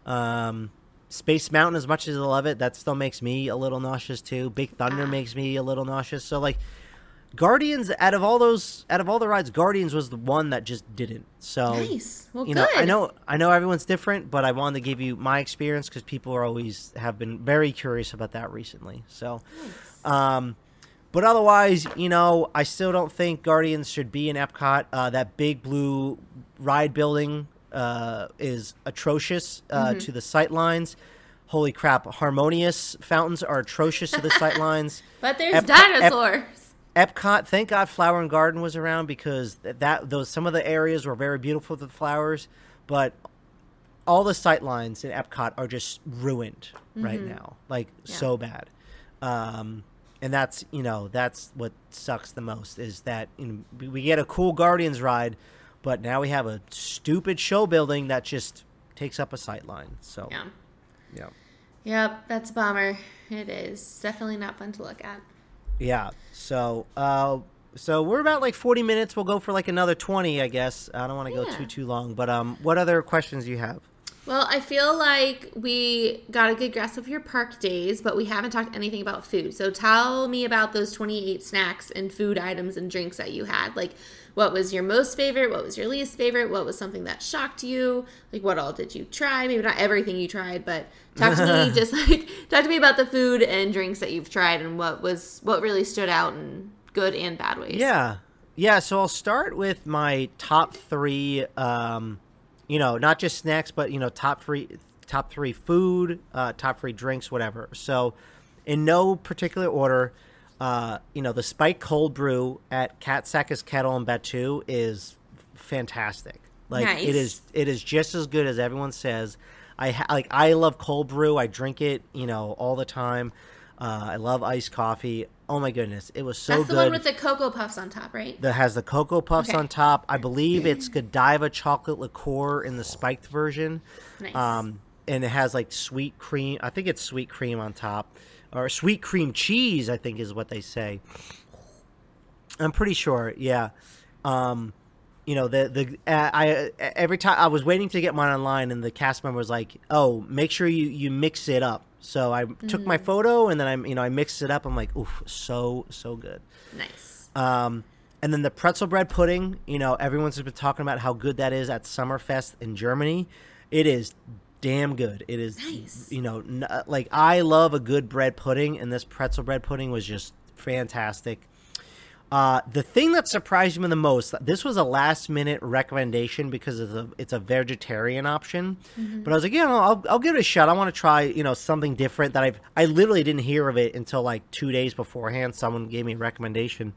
Space Mountain, as much as I love it, that still makes me a little nauseous too. Big Thunder makes me a little nauseous. So like, Guardians, out of all the rides, Guardians was the one that just didn't. So, nice. Well, good. Good. I know everyone's different, but I wanted to give you my experience because people have been very curious about that recently. So, nice. But otherwise, I still don't think Guardians should be in Epcot. That big blue ride building is atrocious to the sight lines. Holy crap! Harmonious fountains are atrocious to the sight lines. But there's dinosaurs. Epcot, thank God Flower and Garden was around because some of the areas were very beautiful with the flowers, but all the sight lines in Epcot are just ruined right now, like so bad. And that's what sucks the most is that we get a cool Guardians ride, but now we have a stupid show building that just takes up a sight line. So yeah. Yep, that's a bummer. It is definitely not fun to look at. Yeah, so we're about like 40 minutes. We'll go for like another 20, I guess. I don't want to go too long, but what other questions do you have? Well, I feel like we got a good grasp of your park days, but we haven't talked anything about food. So tell me about those 28 snacks and food items and drinks that you had. Like, what was your most favorite? What was your least favorite? What was something that shocked you? Like, what all did you try? Maybe not everything you tried, but talk to me. Talk to me about the food and drinks that you've tried and what really stood out in good and bad ways. Yeah. So I'll start with my top 3. Not just snacks, but top three food, top 3 drinks, whatever. So, in no particular order. The spiked cold brew at Kat Sakis Kettle in Batu is fantastic. Like nice. It is just as good as everyone says. I love cold brew. I drink it, all the time. I love iced coffee. Oh my goodness, it was so good. That's the one with the Cocoa Puffs on top, right? That has the Cocoa Puffs on top. I believe it's Godiva chocolate liqueur in the spiked version. Nice. And it has like sweet cream. I think it's sweet cream on top. Or sweet cream cheese, I think is what they say. I'm pretty sure, yeah. Every time I was waiting to get mine online, and the cast member was like, "Oh, make sure you mix it up." So I took my photo, and then I mixed it up. I'm like, "Oof, so good." Nice. And then the pretzel bread pudding, everyone's been talking about how good that is at Summerfest in Germany. It is damn good. It is, nice. like I love a good bread pudding, and this pretzel bread pudding was just fantastic. The thing that surprised me the most, this was a last minute recommendation because it's a vegetarian option, but I was like, I'll give it a shot. I want to try, something different that I literally didn't hear of it until like 2 days beforehand. Someone gave me a recommendation.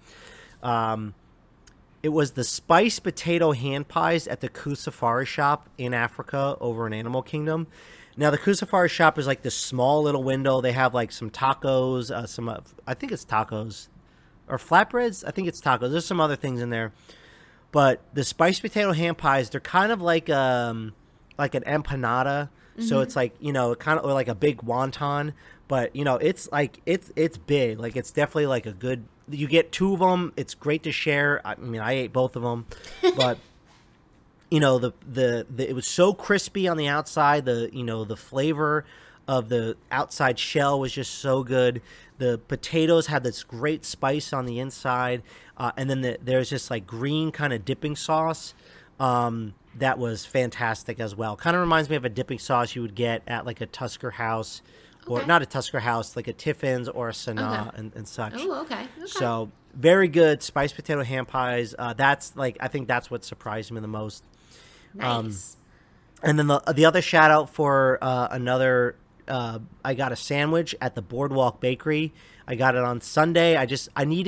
It was the spiced potato hand pies at the Kusafari shop in Africa over in Animal Kingdom. Now, the Kusafari shop is like this small little window. They have like some tacos, I think it's tacos or flatbreads. I think it's tacos. There's some other things in there. But the spiced potato hand pies, they're kind of like an empanada. So it's like, kind of like a big wonton. But, it's like, it's big. Like, it's definitely like a good, you get 2 of them. It's great to share. I mean, I ate both of them. But, it was so crispy on the outside. The flavor of the outside shell was just so good. The potatoes had this great spice on the inside. And then there's just like green kind of dipping sauce. That was fantastic as well. Kind of reminds me of a dipping sauce you would get at like a Tusker House, or not a Tusker House, like a Tiffin's or a Sanaa and such. Oh, okay. So very good spiced potato ham pies. That's like, I think that's what surprised me the most. Nice. And then the other shout out for another, I got a sandwich at the Boardwalk Bakery. I got it on Sunday. I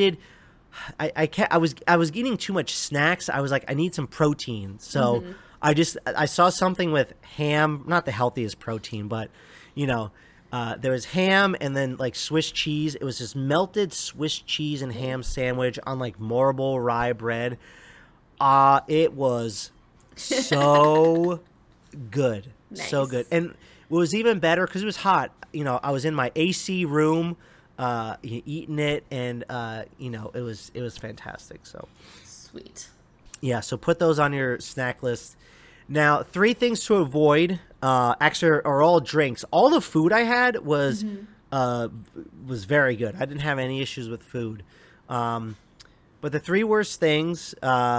was eating too much snacks. I was like, I need some protein. So I saw something with ham, not the healthiest protein, but there was ham and then like Swiss cheese. It was this melted Swiss cheese and ham sandwich on like marble rye bread. It was so good. Nice. So good. And what was even better, because it was hot, I was in my AC room, eating it, and it was fantastic. So sweet. Yeah, so put those on your snack list. Now, 3 things to avoid. Actually, are all drinks. All the food I had was very good. I didn't have any issues with food. But the 3 worst things,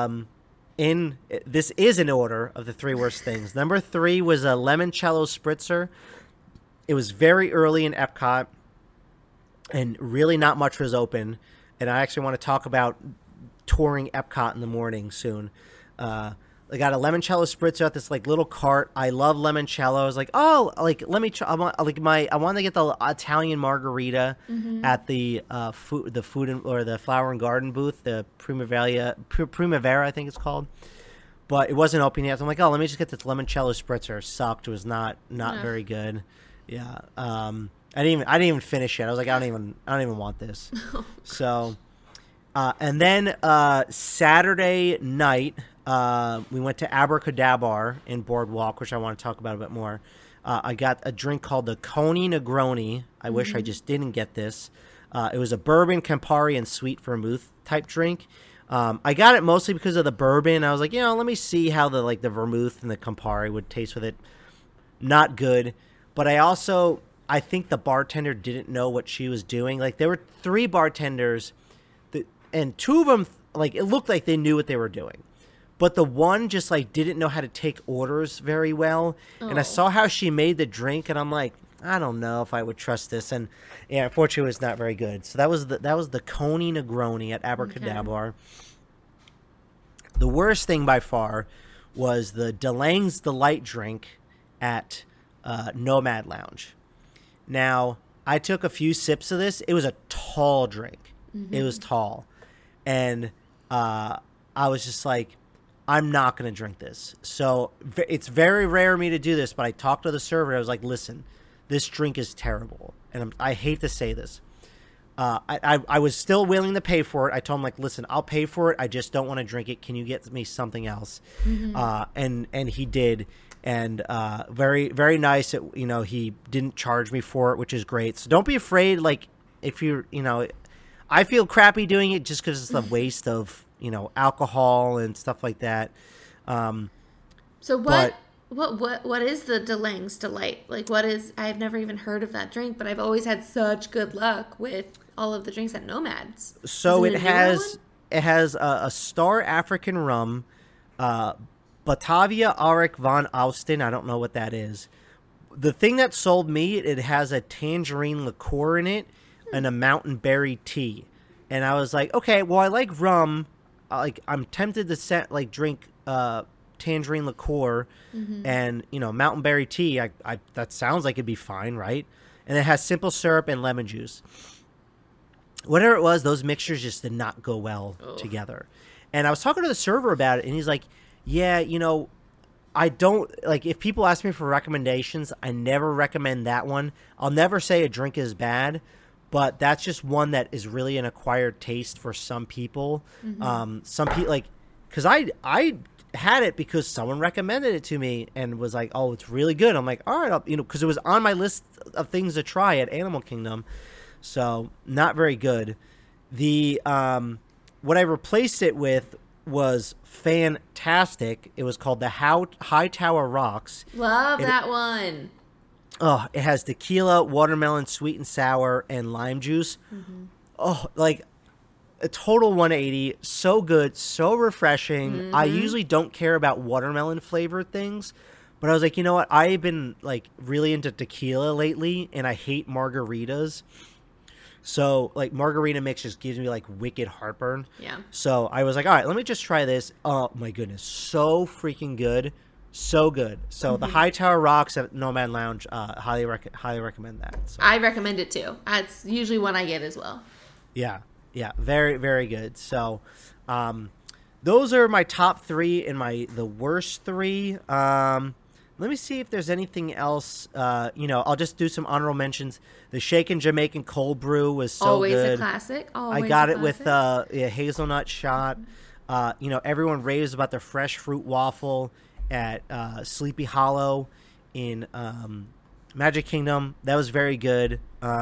this is in order of the 3 worst things. Number 3 was a limoncello spritzer. It was very early in Epcot, and really not much was open. And I actually want to talk about touring Epcot in the morning soon. I got a limoncello spritzer at this like little cart. I love limoncello. I was like, let me try. I want to get the Italian margarita at the the Flower and Garden booth, the Primavera, I think it's called. But it wasn't open yet. So I'm like, let me just get this limoncello spritzer. Sucked. It was not very good. Yeah. I didn't even finish it. I was like, I don't even want this. So, and then Saturday night, we went to Abracadabra in Boardwalk, which I want to talk about a bit more. I got a drink called the Coney Negroni. I wish I just didn't get this. It was a bourbon, Campari, and sweet vermouth type drink. I got it mostly because of the bourbon. I was like, let me see how the vermouth and the Campari would taste with it. Not good. But I think the bartender didn't know what she was doing. Like, there were 3 bartenders, and 2 of them, like, it looked like they knew what they were doing. But the one just, like, didn't know how to take orders very well. Oh. And I saw how she made the drink, and I'm like, I don't know if I would trust this. And, yeah, unfortunately, it was not very good. So that was the Coney Negroni at Abracadabra. Okay. The worst thing by far was the DeLange's Delight drink at Nomad Lounge. Now, I took a few sips of this. It was a tall drink. It was tall. And I was just like, I'm not going to drink this. So it's very rare of me to do this, but I talked to the server. I was like, listen, this drink is terrible. And I hate to say this. I was still willing to pay for it. I told him, like, listen, I'll pay for it. I just don't want to drink it. Can you get me something else? And he did. And very, very nice. He didn't charge me for it, which is great. So don't be afraid. Like, if you're, I feel crappy doing it just because it's the waste of, alcohol and stuff like that. So what is the DeLange's Delight? Like, I've never even heard of that drink, but I've always had such good luck with all of the drinks at Nomads. So it has, it has a Star African rum, Batavia Arik von Austin. I don't know what that is. The thing that sold me, it has a tangerine liqueur in it and a mountain berry tea. And I was like, okay, well, I like rum. I'm tempted to drink tangerine liqueur and, mountain berry tea. I that sounds like it'd be fine, right? And it has simple syrup and lemon juice. Whatever it was, those mixtures just did not go well together. And I was talking to the server about it, and he's like, yeah, I don't, if people ask me for recommendations, I never recommend that one. I'll never say a drink is bad, but that's just one that is really an acquired taste for some people. Some people, because I had it because someone recommended it to me and was like, oh, it's really good. I'm like, all right, because it was on my list of things to try at Animal Kingdom. So not very good. The what I replaced it with was fantastic. It was called the High Tower Rocks. Love that one. Oh, it has tequila, watermelon, sweet and sour, and lime juice. Oh, a total 180. So good, so refreshing. I usually don't care about watermelon flavored things, but I was like, you know what? I've been really into tequila lately, and I hate margaritas. So, margarita mix just gives me, wicked heartburn. Yeah. So, I was like, all right, let me just try this. Oh, my goodness. So freaking good. So good. So, the High Tower Rocks at Nomad Lounge, highly recommend that. So. I recommend it, too. That's usually one I get as well. Yeah. Yeah. Very, very good. So, those are my top three and the worst three. Let me see if there's anything else. I'll just do some honorable mentions. The Shaken Jamaican Cold Brew was so Always good. A classic. Always I got a it with classic. hazelnut shot. Everyone raves about the fresh fruit waffle at Sleepy Hollow in Magic Kingdom. That was very good.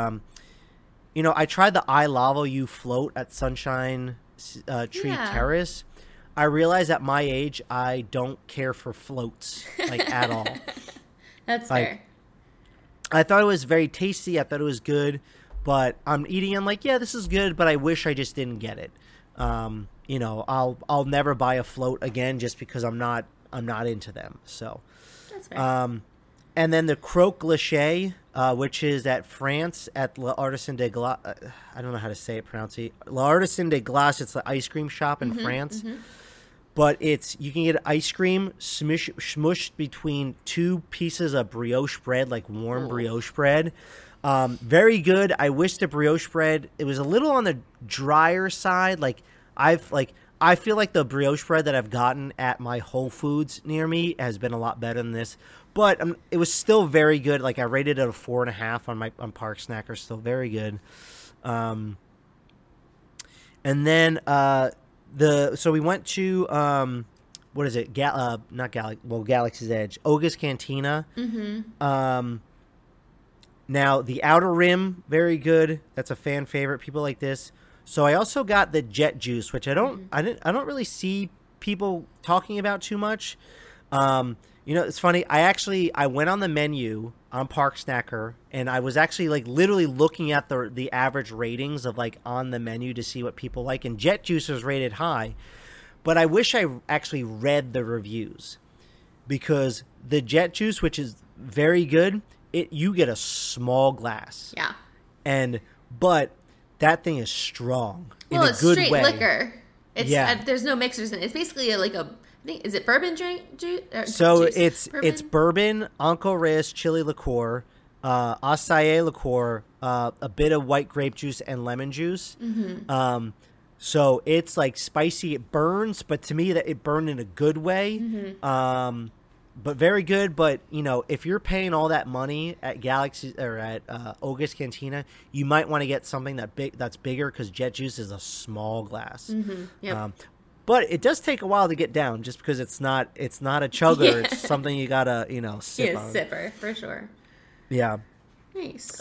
I tried the I Lava You float at Sunshine Tree Terrace. I realize at my age, I don't care for floats, at all. That's fair. I thought it was very tasty. I thought it was good. But I'm eating, I'm like, yeah, this is good, but I wish I just didn't get it. I'll never buy a float again just because I'm not into them. So that's fair. And then the Croque Glacé, which is at France at L'Artisan de Glace. I don't know how to say it, pronounce it. L'Artisan de Glace, it's the ice cream shop in France. But you can get ice cream smushed between two pieces of brioche bread, warm brioche bread. Very good. I wish the brioche bread, it was a little on the drier side. I feel like the brioche bread that I've gotten at my Whole Foods near me has been a lot better than this. But it was still very good. I rated it a 4.5 on Park Snacker. Still very good. And then so we went to what is it? Galaxy's Edge, Oga's Cantina. Now the Outer Rim, very good. That's a fan favorite. People like this. So I also got the Jet Juice, which I don't really see people talking about too much. It's funny. I went on the menu on Park Snacker, and I was actually literally looking at the average ratings of on the menu to see what people like. And Jet Juice was rated high, but I wish I actually read the reviews, because the Jet Juice, which is very good, you get a small glass. Yeah. But that thing is strong in a good way. Well, it's straight liquor. There's no mixers in it. It's basically is it bourbon juice? So it's bourbon, Uncle Reyes chili liqueur, acai liqueur, a bit of white grape juice and lemon juice. So it's spicy. It burns, but to me that it burned in a good way. But very good. But if you're paying all that money at Galaxy or at Oga's Cantina, you might want to get something that's bigger, because Jet Juice is a small glass. Yep. But it does take a while to get down, just because it's not a chugger. Yeah. It's something you gotta sip on. Sipper for sure. Yeah. Nice.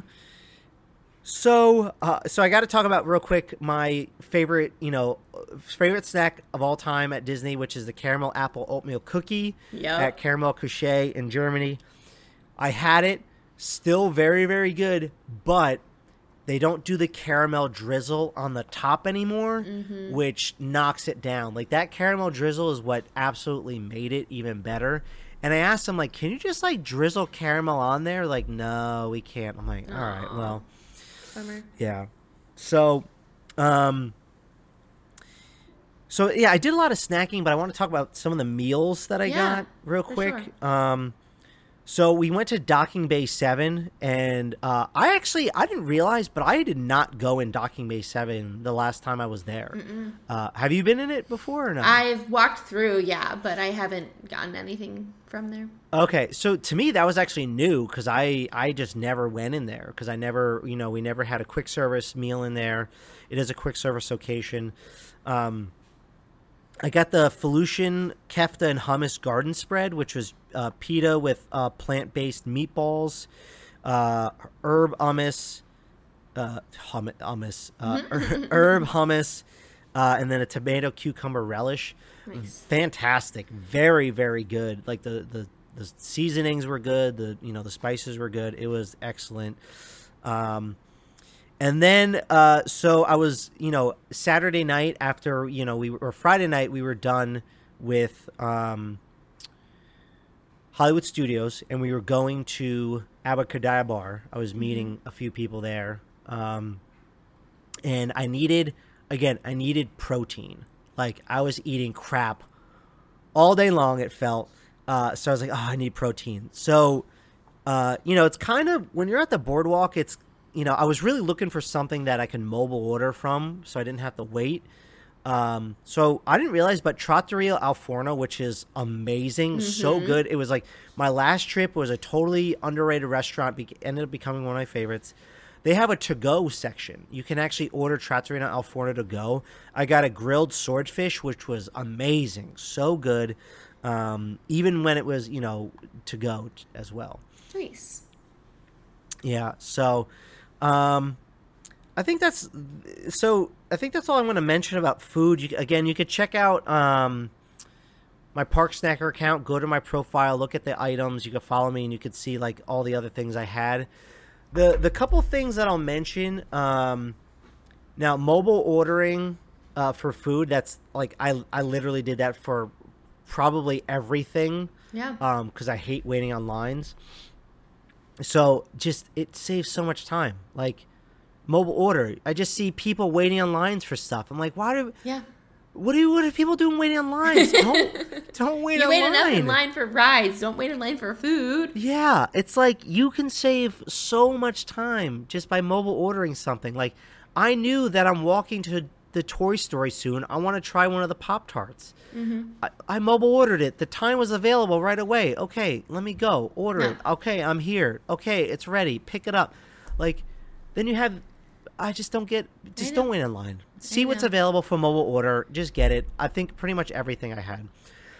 So I got to talk about real quick my favorite snack of all time at Disney, which is the caramel apple oatmeal cookie at Caramel Couché in Germany. I had it, still very, very good, but they don't do the caramel drizzle on the top anymore, which knocks it down. Like, that caramel drizzle is what absolutely made it even better. And I asked them, like, can you just, like, drizzle caramel on there? Like, no, we can't. I'm like, all right, well. Bummer. Yeah. So, yeah, I did a lot of snacking, but I want to talk about some of the meals that I got real quick. Sure. So we went to Docking Bay 7, and I didn't realize, but I did not go in Docking Bay 7 the last time I was there. Have you been in it before or not? I've walked through, yeah, but I haven't gotten anything from there. Okay, so to me that was actually new because I just never went in there because we never had a quick service meal in there. It is a quick service location. I got the Felucian kefta and hummus garden spread, which was pita with plant-based meatballs, herb hummus, herb hummus, and then a tomato cucumber relish. Nice. Fantastic, very very good. Like the seasonings were good. The spices were good. It was excellent. And then, so I was, Saturday night after, Friday night, we were done with Hollywood Studios, and we were going to Abracadabra. I was meeting a few people there, and I needed protein. Like, I was eating crap all day long, it felt. So I was like, I need protein. So, it's kind of, when you're at the boardwalk, it's, I was really looking for something that I can mobile order from so I didn't have to wait. So I didn't realize, but Trattoria Al Forno, which is amazing, so good. It was like my last trip was a totally underrated restaurant, ended up becoming one of my favorites. They have a to-go section. You can actually order Trattoria Al Forno to go. I got a grilled swordfish, which was amazing, so good, even when it was, to go as well. Nice. Yeah, so... I think that's all I'm going to mention about food. You could check out my Park Snacker account. Go to my profile, look at the items. You can follow me, and you can see like all the other things I had. The couple things that I'll mention. Now, mobile ordering for food. That's like I literally did that for probably everything. Yeah. Because I hate waiting on lines. So it saves so much time. Like mobile order, I just see people waiting on lines for stuff. I'm like, what are people doing waiting on lines? Don't wait on line. You wait enough in line for rides. Don't wait in line for food. Yeah, it's like you can save so much time just by mobile ordering something. Like I knew that I'm walking to the Toy Story soon. I want to try one of the Pop-Tarts. I mobile ordered it. The time was available right away. Okay, let me go. Order it. Okay, I'm here. Okay, it's ready. Pick it up. Like, then you have... don't wait in line. See what's available for mobile order. Just get it. I think pretty much everything I had.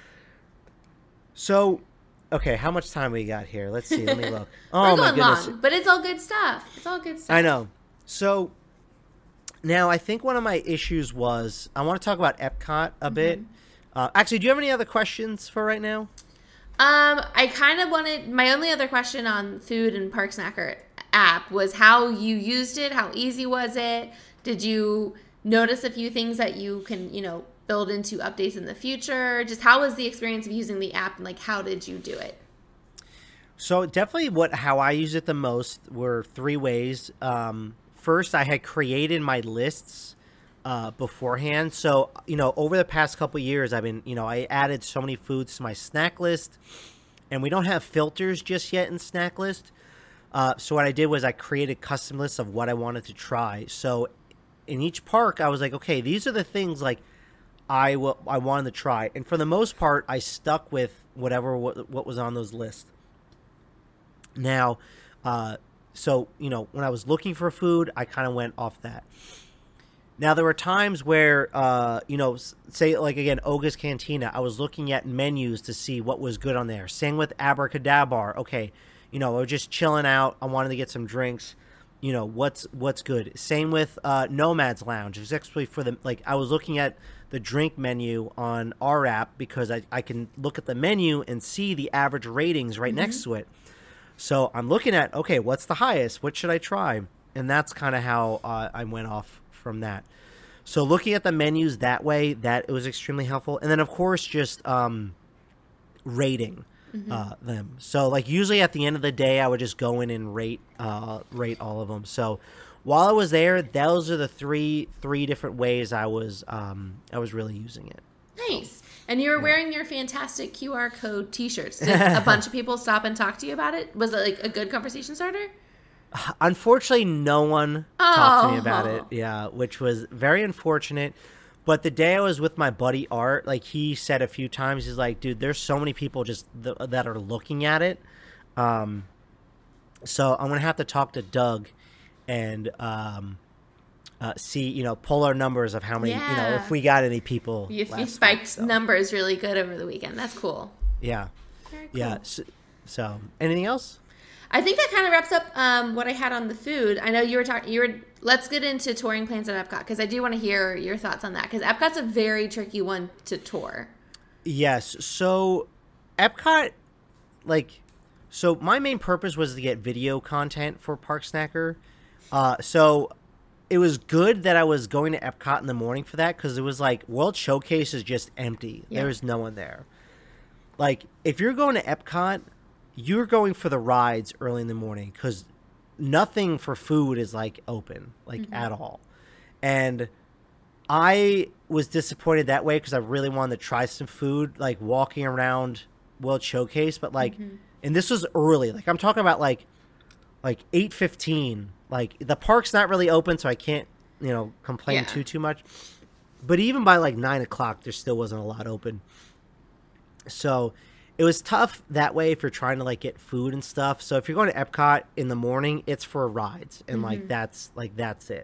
So, okay, how much time we got here? Let's see. Let me look. Oh, my goodness. Long, but it's all good stuff. I know. So... Now, I think one of my issues was I want to talk about Epcot a bit. Actually, do you have any other questions for right now? I kind of wanted... My only other question on Food and Park Snacker app was how you used it. How easy was it? Did you notice a few things that you can, build into updates in the future? Just how was the experience of using the app, and, like, how did you do it? So, definitely how I use it the most were three ways. First, I had created my lists beforehand. So, over the past couple of years, I've been, I added so many foods to my snack list, and we don't have filters just yet in snack list. So what I did was I created custom lists of what I wanted to try. So in each park, I was like, okay, these are the things like I wanted to try. And for the most part, I stuck with what was on those lists. Now, so, when I was looking for food, I kind of went off that. Now, there were times where, say, like, again, Oga's Cantina, I was looking at menus to see what was good on there. Same with Abracadabra. Okay, I was just chilling out. I wanted to get some drinks. What's good. Same with Nomad's Lounge. It was actually I was looking at the drink menu on our app because I can look at the menu and see the average ratings right next to it. So I'm looking at, okay, what's the highest? What should I try? And that's kind of how I went off from that. So looking at the menus that way, that it was extremely helpful. And then, of course, just rating them. So, like, usually at the end of the day, I would just go in and rate all of them. So while I was there, those are the three different ways I was really using it. Nice. And you were wearing your fantastic QR code T-shirts. Did a bunch of people stop and talk to you about it? Was it like a good conversation starter? Unfortunately, no one talked to me about it. Yeah, which was very unfortunate. But the day I was with my buddy Art, like he said a few times, he's like, "Dude, there's so many people just that are looking at it." So I'm gonna have to talk to Doug and see, pull our numbers of how many, if we got any people. You spiked numbers really good over the weekend. That's cool. Yeah. Very cool. Yeah. So anything else? I think that kind of wraps up what I had on the food. I know you were talking. Let's get into touring plans at Epcot because I do want to hear your thoughts on that because Epcot's a very tricky one to tour. Yes. So Epcot, so my main purpose was to get video content for Park Snacker. So it was good that I was going to Epcot in the morning for that because it was like World Showcase is just empty. Yeah. There's no one there. Like if you're going to Epcot, you're going for the rides early in the morning because nothing for food is like open, at all. And I was disappointed that way because I really wanted to try some food, like walking around World Showcase. But and this was early. Like I'm talking about like 8:15. Like the park's not really open, so I can't, complain too much. But even by like 9 o'clock, there still wasn't a lot open. So it was tough that way if you're trying to like get food and stuff. So if you're going to Epcot in the morning, it's for rides and that's it.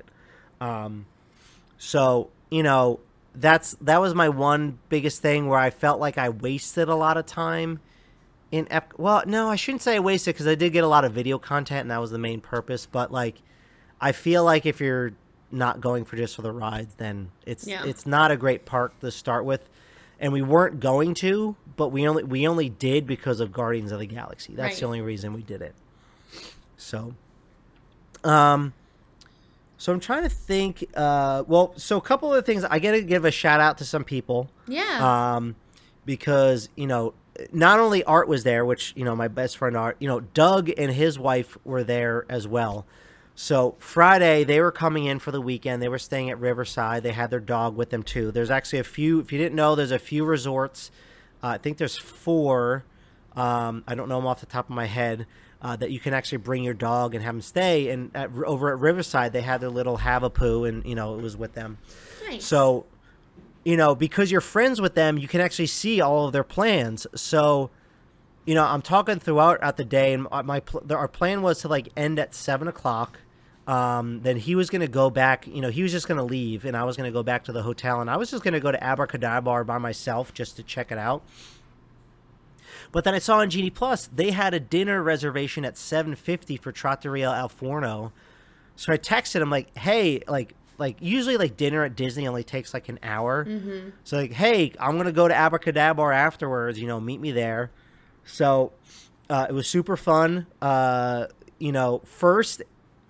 So that was my one biggest thing where I felt like I wasted a lot of time in Epcot. Well, no, I shouldn't say I wasted because I did get a lot of video content and that was the main purpose. But like, I feel like if you're not going for just for the rides, then it's not a great park to start with. And we weren't going to, but we only did because of Guardians of the Galaxy. That's the only reason we did it. So, so I'm trying to think. So a couple of things. I got to give a shout out to some people. Yeah. Because not only Art was there, which my best friend Art. Doug and his wife were there as well. So Friday, they were coming in for the weekend. They were staying at Riverside. They had their dog with them, too. There's actually a few. If you didn't know, there's a few resorts. I think there's 4. I don't know them off the top of my head, that you can actually bring your dog and have them stay. And over at Riverside, they had their little Havapoo, and, it was with them. Nice. So, because you're friends with them, you can actually see all of their plans. So, I'm talking throughout the day, and our plan was to, end at 7 o'clock. Then he was going to go back, he was just going to leave and I was going to go back to the hotel and I was just going to go to Abracadabra by myself just to check it out. But then I saw on Genie Plus, they had a dinner reservation at 7:50 for Trattoria Al Forno. So I texted him hey, usually dinner at Disney only takes an hour. Mm-hmm. So hey, I'm going to go to Abracadabra afterwards, meet me there. So, it was super fun. First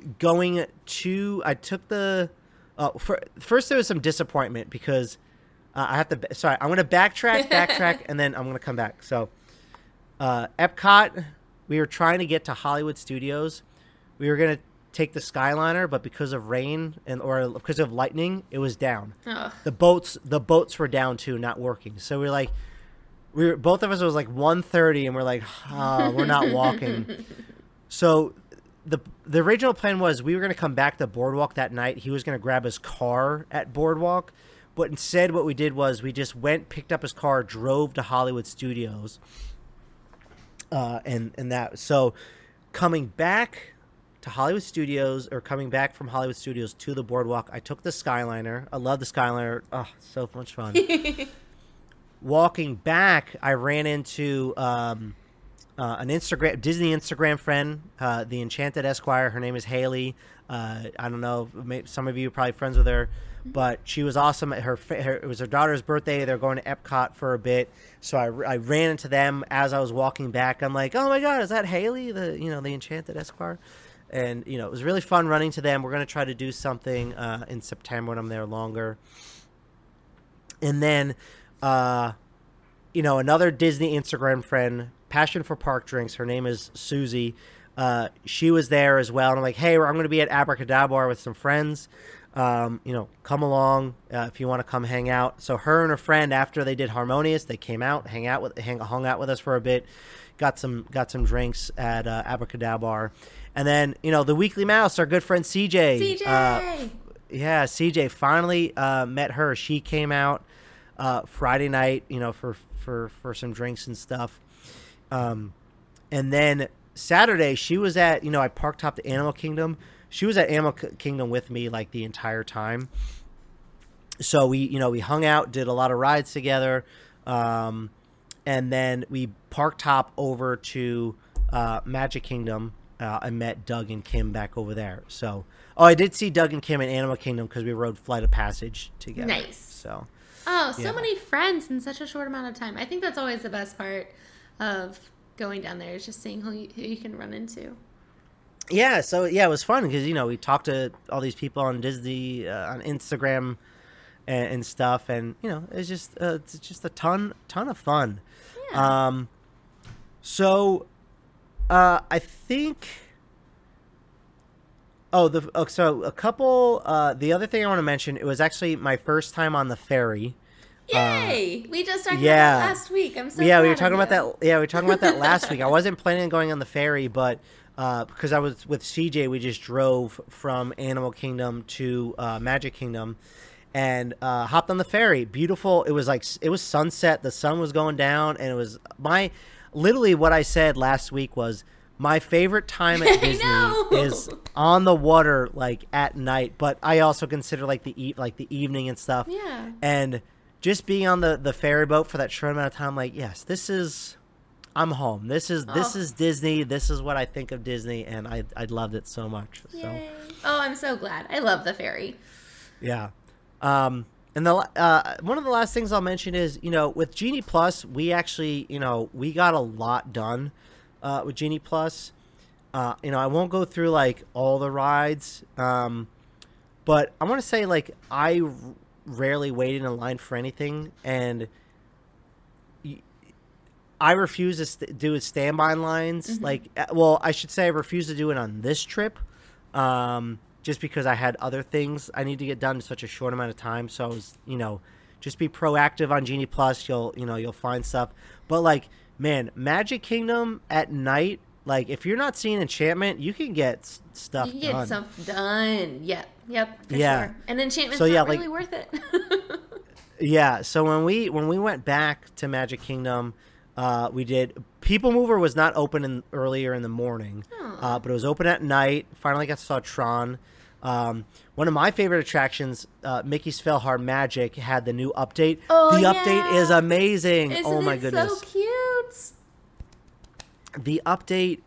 I took first there was some disappointment because I'm going to backtrack and then I'm going to come back. So Epcot, we were trying to get to Hollywood Studios. We were going to take the Skyliner, but because of rain or because of lightning, it was down. Ugh. The boats were down too, not working. So both of us, it was 1:30 and we're we're not walking. So the original plan was we were going to come back to Boardwalk that night. He was going to grab his car at Boardwalk. But instead what we did was we just picked up his car, drove to Hollywood Studios. And that. So coming back to Hollywood Studios or coming back from Hollywood Studios to the Boardwalk, I took the Skyliner. I love the Skyliner. Oh, so much fun. Walking back, I ran into an Disney Instagram friend, the Enchanted Esquire. Her name is Haley. I don't know, some of you are probably friends with her, but she was awesome. It was her daughter's birthday. They're going to Epcot for a bit, so I ran into them as I was walking back. I'm like, oh my god, is that Haley, the Enchanted Esquire? And, it was really fun running to them. We're going to try to do something in September when I'm there longer. And then, another Disney Instagram friend, Passion for Park Drinks, her name is Susie. She was there as well. And I'm like, hey, I'm going to be at Abracadabra with some friends. Come along if you want to come hang out. So her and her friend, after they did Harmonious, they came out, hung out with us for a bit, got some drinks at Abracadabra. And then, the Weekly Mouse, our good friend CJ. CJ, finally met her. She came out Friday night, for some drinks and stuff. And then Saturday, she was at, I park topped the Animal Kingdom. She was at Animal Kingdom with me, like, the entire time. So we hung out, did a lot of rides together. And then we park top over to Magic Kingdom. I met Doug and Kim back over there. So, I did see Doug and Kim in Animal Kingdom because we rode Flight of Passage together. Nice. So, so many friends in such a short amount of time. I think that's always the best part of going down there, is just seeing who you can run into. Yeah, so it was fun because we talked to all these people on Disney, on Instagram, and stuff, and it's just a ton of fun. Yeah. I think. So a couple. The other thing I want to mention, it was actually my first time on the ferry. Yay! We just talked about that last week. I'm so we were proud talking of about you. that. Yeah, we were talking about that last week. I wasn't planning on going on the ferry, but because I was with CJ, we just drove from Animal Kingdom to Magic Kingdom, and hopped on the ferry. Beautiful. It was sunset. The sun was going down, and it was literally what I said last week was my favorite time at Disney is on the water, like at night. But I also consider like the evening and stuff. Yeah. And just being on the ferry boat for that short amount of time, like, yes, I'm home. This is Disney. This is what I think of Disney, and I loved it so much. Yay. Oh, I'm so glad. I love the ferry. Yeah. And one of the last things I'll mention is, with Genie Plus, we actually, we got a lot done with Genie Plus. I won't go through like all the rides, but I want to say like I rarely waited in line for anything, and I refuse to do standby lines. Mm-hmm. I should say I refuse to do it on this trip, just because I had other things I need to get done in such a short amount of time. So I was, just be proactive on Genie Plus. You'll find stuff. But like, man, Magic Kingdom at night, like if you're not seeing Enchantment, you can get stuff done. You can get stuff done. Yep. For sure. And Enchantment's not really worth it. Yeah. So when we went back to Magic Kingdom, we did. People Mover was not open earlier in the morning, but it was open at night. Finally got to saw Tron. One of my favorite attractions, Mickey's PhilharMagic, had the new update. Update is amazing. Isn't my it goodness, so cute. The update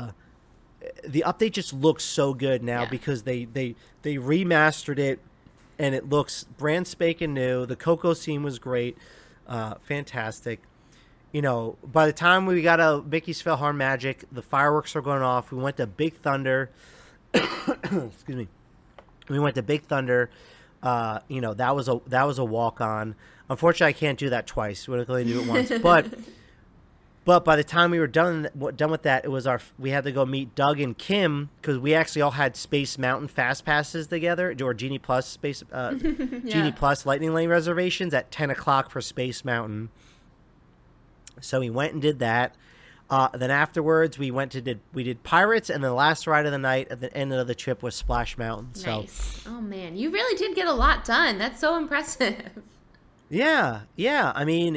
just looks so good now because they remastered it, and it looks brand spanking new. The Coco scene was great, fantastic. By the time we got to Mickey's PhilharMagic, the fireworks are going off. We went to Big Thunder. Excuse me. We went to Big Thunder. That was a walk on. Unfortunately, I can't do that twice. We only do it once. But by the time we were done with that, we had to go meet Doug and Kim because we actually all had Space Mountain fast passes together, or Genie Plus Genie Plus Lightning Lane reservations at 10:00 for Space Mountain. So we went and did that. Then afterwards, we did Pirates, and the last ride of the night at the end of the trip was Splash Mountain. Nice. So, oh man, you really did get a lot done. That's so impressive. Yeah. I mean,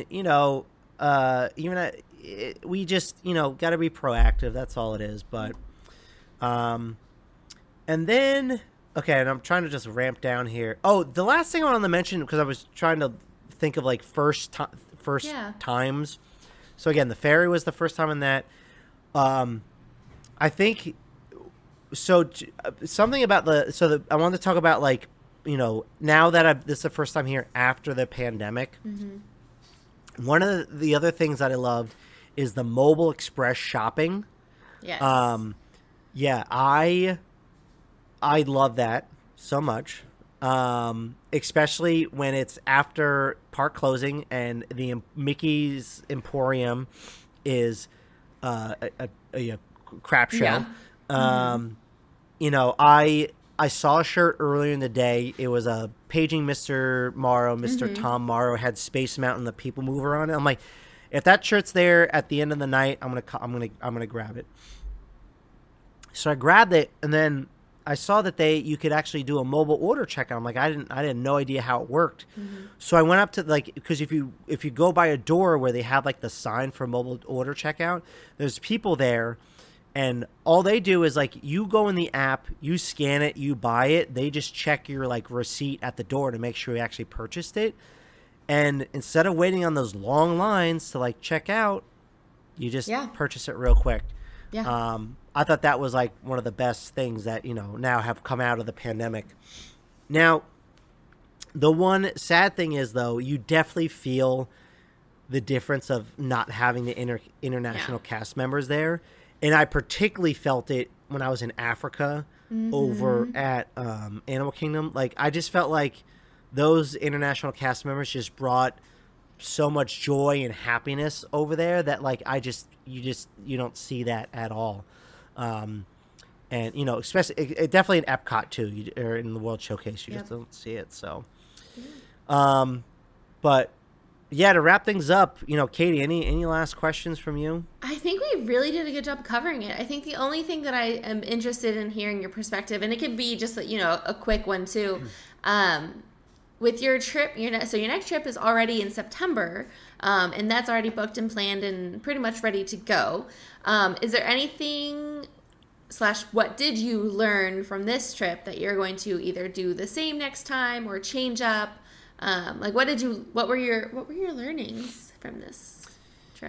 we just got to be proactive. That's all it is. But, and then and I'm trying to just ramp down here. Oh, the last thing I wanted to mention, because I was trying to think of like first times. So again, the ferry was the first time in that. I think so. Something about I wanted to talk about like now that this is the first time here after the pandemic. Mm-hmm. One of the other things that I loved is the Mobile Express shopping. Yes. Yeah, I love that so much. Especially when it's after park closing and the Mickey's Emporium is a crap show. Yeah. You know, I saw a shirt earlier in the day. It was a paging Mr. Morrow, mister Tom Morrow had Space Mountain, the People Mover on it. I'm like, if that shirt's there at the end of the night, I'm gonna grab it. So I grabbed it, and then I saw that you could actually do a mobile order checkout. I'm like, I had no idea how it worked. So I went up to, like, because if you go by a door where they have like the sign for mobile order checkout, there's people there, and all they do is, like, you go in the app, you scan it, you buy it. They just check your, like, receipt at the door to make sure you actually purchased it. And instead of waiting on those long lines to, like, check out, you just purchase it real quick. Yeah. I thought that was, like, one of the best things that, you know, now have come out of the pandemic. Now, the one sad thing is, though, you definitely feel the difference of not having the international cast members there. And I particularly felt it when I was in Africa over at Animal Kingdom. Like, I just felt like those international cast members just brought so much joy and happiness over there that, like, you don't see that at all. And, you know, especially it definitely in Epcot too, or in the World Showcase, you just don't see it. So, but yeah, to wrap things up, you know, Katie, any last questions from you? I think we really did a good job covering it. I think the only thing that I am interested in hearing your perspective, and it could be just, you know, a quick one too, with your trip, so your next trip is already in September, and that's already booked and planned and pretty much ready to go. Is there anything / what did you learn from this trip that you're going to either do the same next time or change up? Like, what were your learnings from this trip?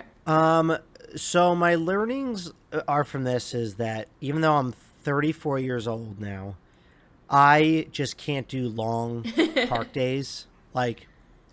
So my learnings are from this is that even though I'm 34 years old now, I just can't do long park days. Like,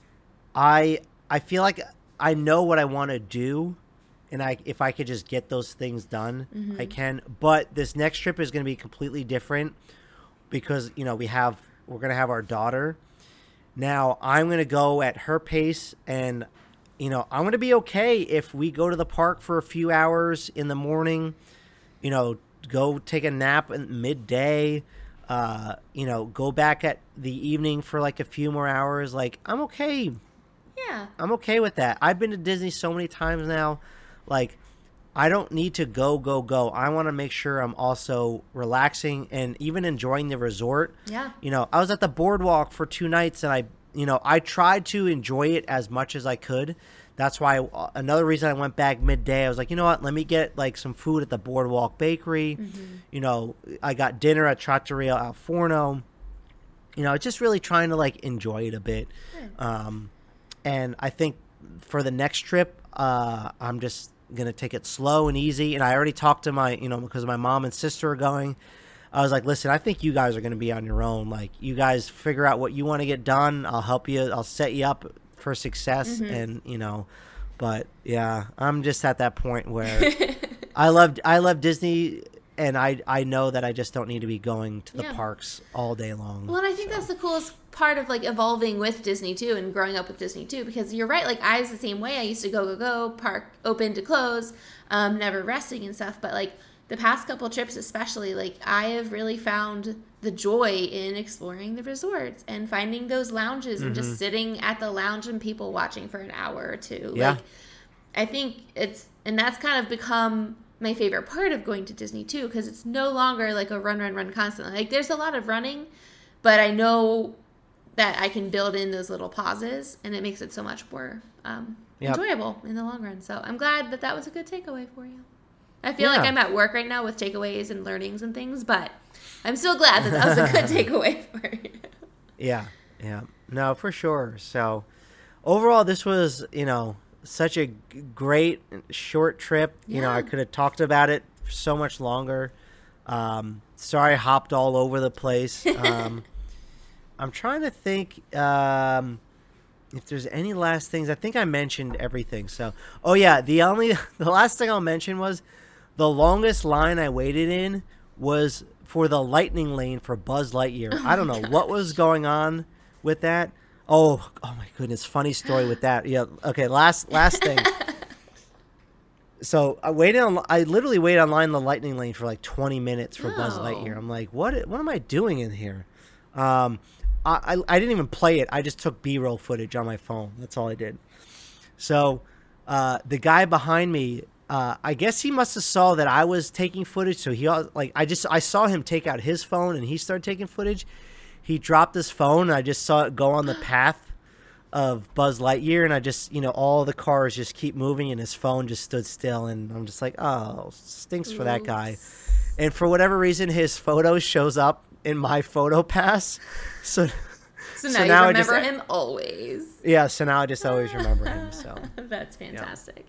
I feel like I know what I want to do, and if I could just get those things done, I can. But this next trip is going to be completely different because, you know, we're going to have our daughter. Now, I'm going to go at her pace, and, you know, I'm going to be okay if we go to the park for a few hours in the morning, you know, go take a nap at midday, you know, go back at the evening for like a few more hours. Like, I'm okay. Yeah. I'm okay with that. I've been to Disney so many times now. Like, I don't need to go. I want to make sure I'm also relaxing and even enjoying the resort. Yeah. You know, I was at the boardwalk for 2 nights, and I tried to enjoy it as much as I could. That's why another reason I went back midday. I was like, you know what? Let me get like some food at the Boardwalk Bakery. You know, I got dinner at Trattoria Al Forno. You know, just really trying to like enjoy it a bit. And I think for the next trip, I'm just going to take it slow and easy. And I already talked to because my mom and sister are going. I was like, listen, I think you guys are going to be on your own. Like, you guys figure out what you want to get done. I'll help you. I'll set you up for success. And, you know, but yeah, I'm just at that point where I love Disney, and I know that I just don't need to be going to the parks all day long. Well, and I think that's the coolest part of like evolving with Disney too, and growing up with Disney too, because you're right, like I was the same way. I used to go, park open to close, never resting and stuff, but like the past couple trips especially, like I have really found the joy in exploring the resorts and finding those lounges and just sitting at the lounge and people watching for an hour or two. Like, I think that's kind of become my favorite part of going to Disney too, because it's no longer like a run constantly. Like, there's a lot of running, but I know that I can build in those little pauses, and it makes it so much more enjoyable in the long run. So I'm glad that was a good takeaway for you. I feel like I'm at work right now with takeaways and learnings and things, but I'm still glad that was a good takeaway for you. Yeah. No, for sure. So overall, this was, you know, such a great short trip. You know, I could have talked about it for so much longer. Sorry I hopped all over the place. I'm trying to think if there's any last things. I think I mentioned everything. So, the last thing I'll mention was the longest line I waited in was for the lightning lane for Buzz Lightyear. I don't know what was going on with that. Oh my goodness, funny story with that. Yeah, okay, last thing. So I literally waited online in the lightning lane for like 20 minutes for Buzz Lightyear. I'm like, what am I doing in here? I didn't even play it. I just took B-roll footage on my phone. That's all I did. So the guy behind me, I guess he must have saw that I was taking footage. So I saw him take out his phone and he started taking footage. He dropped his phone and I just saw it go on the path of Buzz Lightyear, and I just, all the cars just keep moving and his phone just stood still, and I'm just like, oh, stinks for that guy. And for whatever reason, his photo shows up in my photo pass. So now you remember him always. Yeah, so now I just always remember him. So that's fantastic.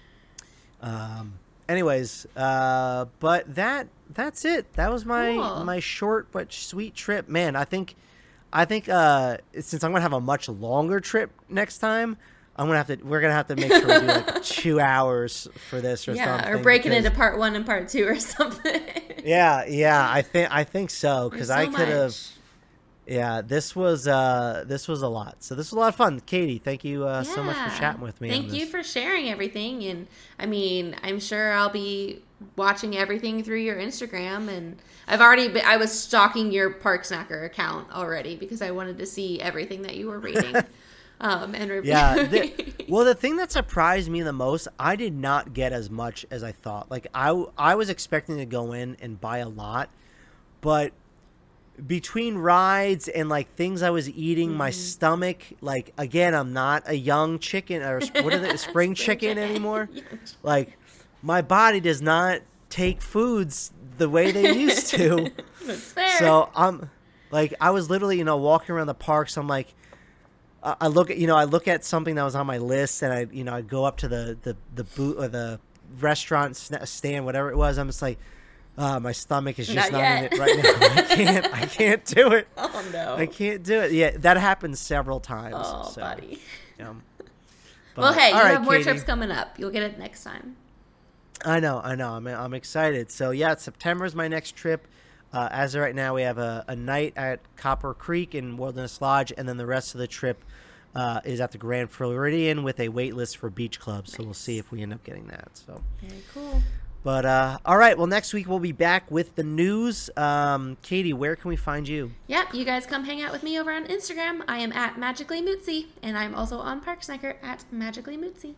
Yeah. Anyways, but that's it. That was my short but sweet trip. Man, I think since I'm gonna have a much longer trip next time, we're gonna have to make sure we do like 2 hours for this or something. Or break it into part 1 and part 2 or something. Yeah, I think so, because I could have. Yeah, this was a lot. So this was a lot of fun. Katie, thank you so much for chatting with me. Thank you for sharing everything. And I mean, I'm sure I'll be watching everything through your Instagram, and I was stalking your Park Snacker account already because I wanted to see everything that you were reading and reviewing. Yeah. The thing that surprised me the most, I did not get as much as I thought. Like I was expecting to go in and buy a lot, but between rides and like things I was eating, my stomach, like, again, I'm not a young chicken or what is it, spring chicken anymore. Like, my body does not take foods the way they used to. That's fair. So I'm like, I was literally, walking around the park. So I'm like, I look at something that was on my list, and I go up to the booth or the restaurant stand, whatever it was. I'm just like, my stomach is just not in it right now. I can't do it. Oh no, I can't do it. Yeah, that happened several times. Oh, so, buddy. But, well, hey, you have more Katie. trips coming up. You'll get it next time. I know. I'm excited. So yeah, September is my next trip. As of right now, we have a night at Copper Creek in Wilderness Lodge, and then the rest of the trip is at the Grand Floridian with a wait list for beach clubs. So we'll see if we end up getting that. So very cool. But all right, well, next week we'll be back with the news. Katie, where can we find you? Yep, you guys come hang out with me over on Instagram. I am at Magically Mootsy, and I'm also on Park Snacker at Magically Mootsy.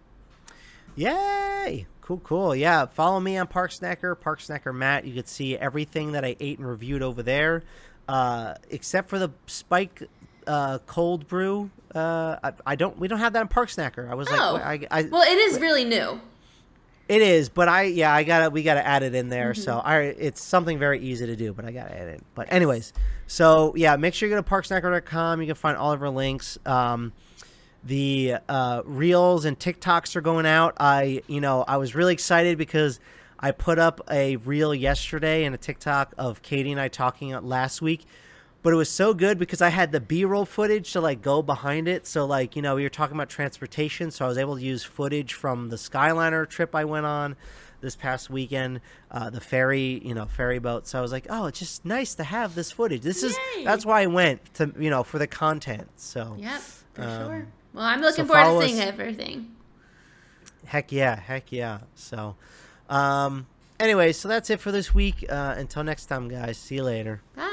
Yay! Cool. Yeah, follow me on Park Snacker Matt. You could see everything that I ate and reviewed over there, except for the Spike cold brew. We don't have that in Park Snacker. I was like, well, it is really new. It is, but we gotta add it in there. Mm-hmm. So it's something very easy to do, but I gotta add it. But anyways, so yeah, make sure you go to parksnacker.com. You can find all of our links. The reels and TikToks are going out. I was really excited because I put up a reel yesterday and a TikTok of Katie and I talking last week. But it was so good because I had the B-roll footage to like go behind it. So like, we were talking about transportation. So I was able to use footage from the Skyliner trip I went on this past weekend, the ferry boat. So I was like, oh, it's just nice to have this footage. That's why I went to, for the content. So yep, for sure. Well, I'm looking forward to seeing everything. Heck yeah. So, anyway, so that's it for this week. Until next time, guys. See you later. Bye.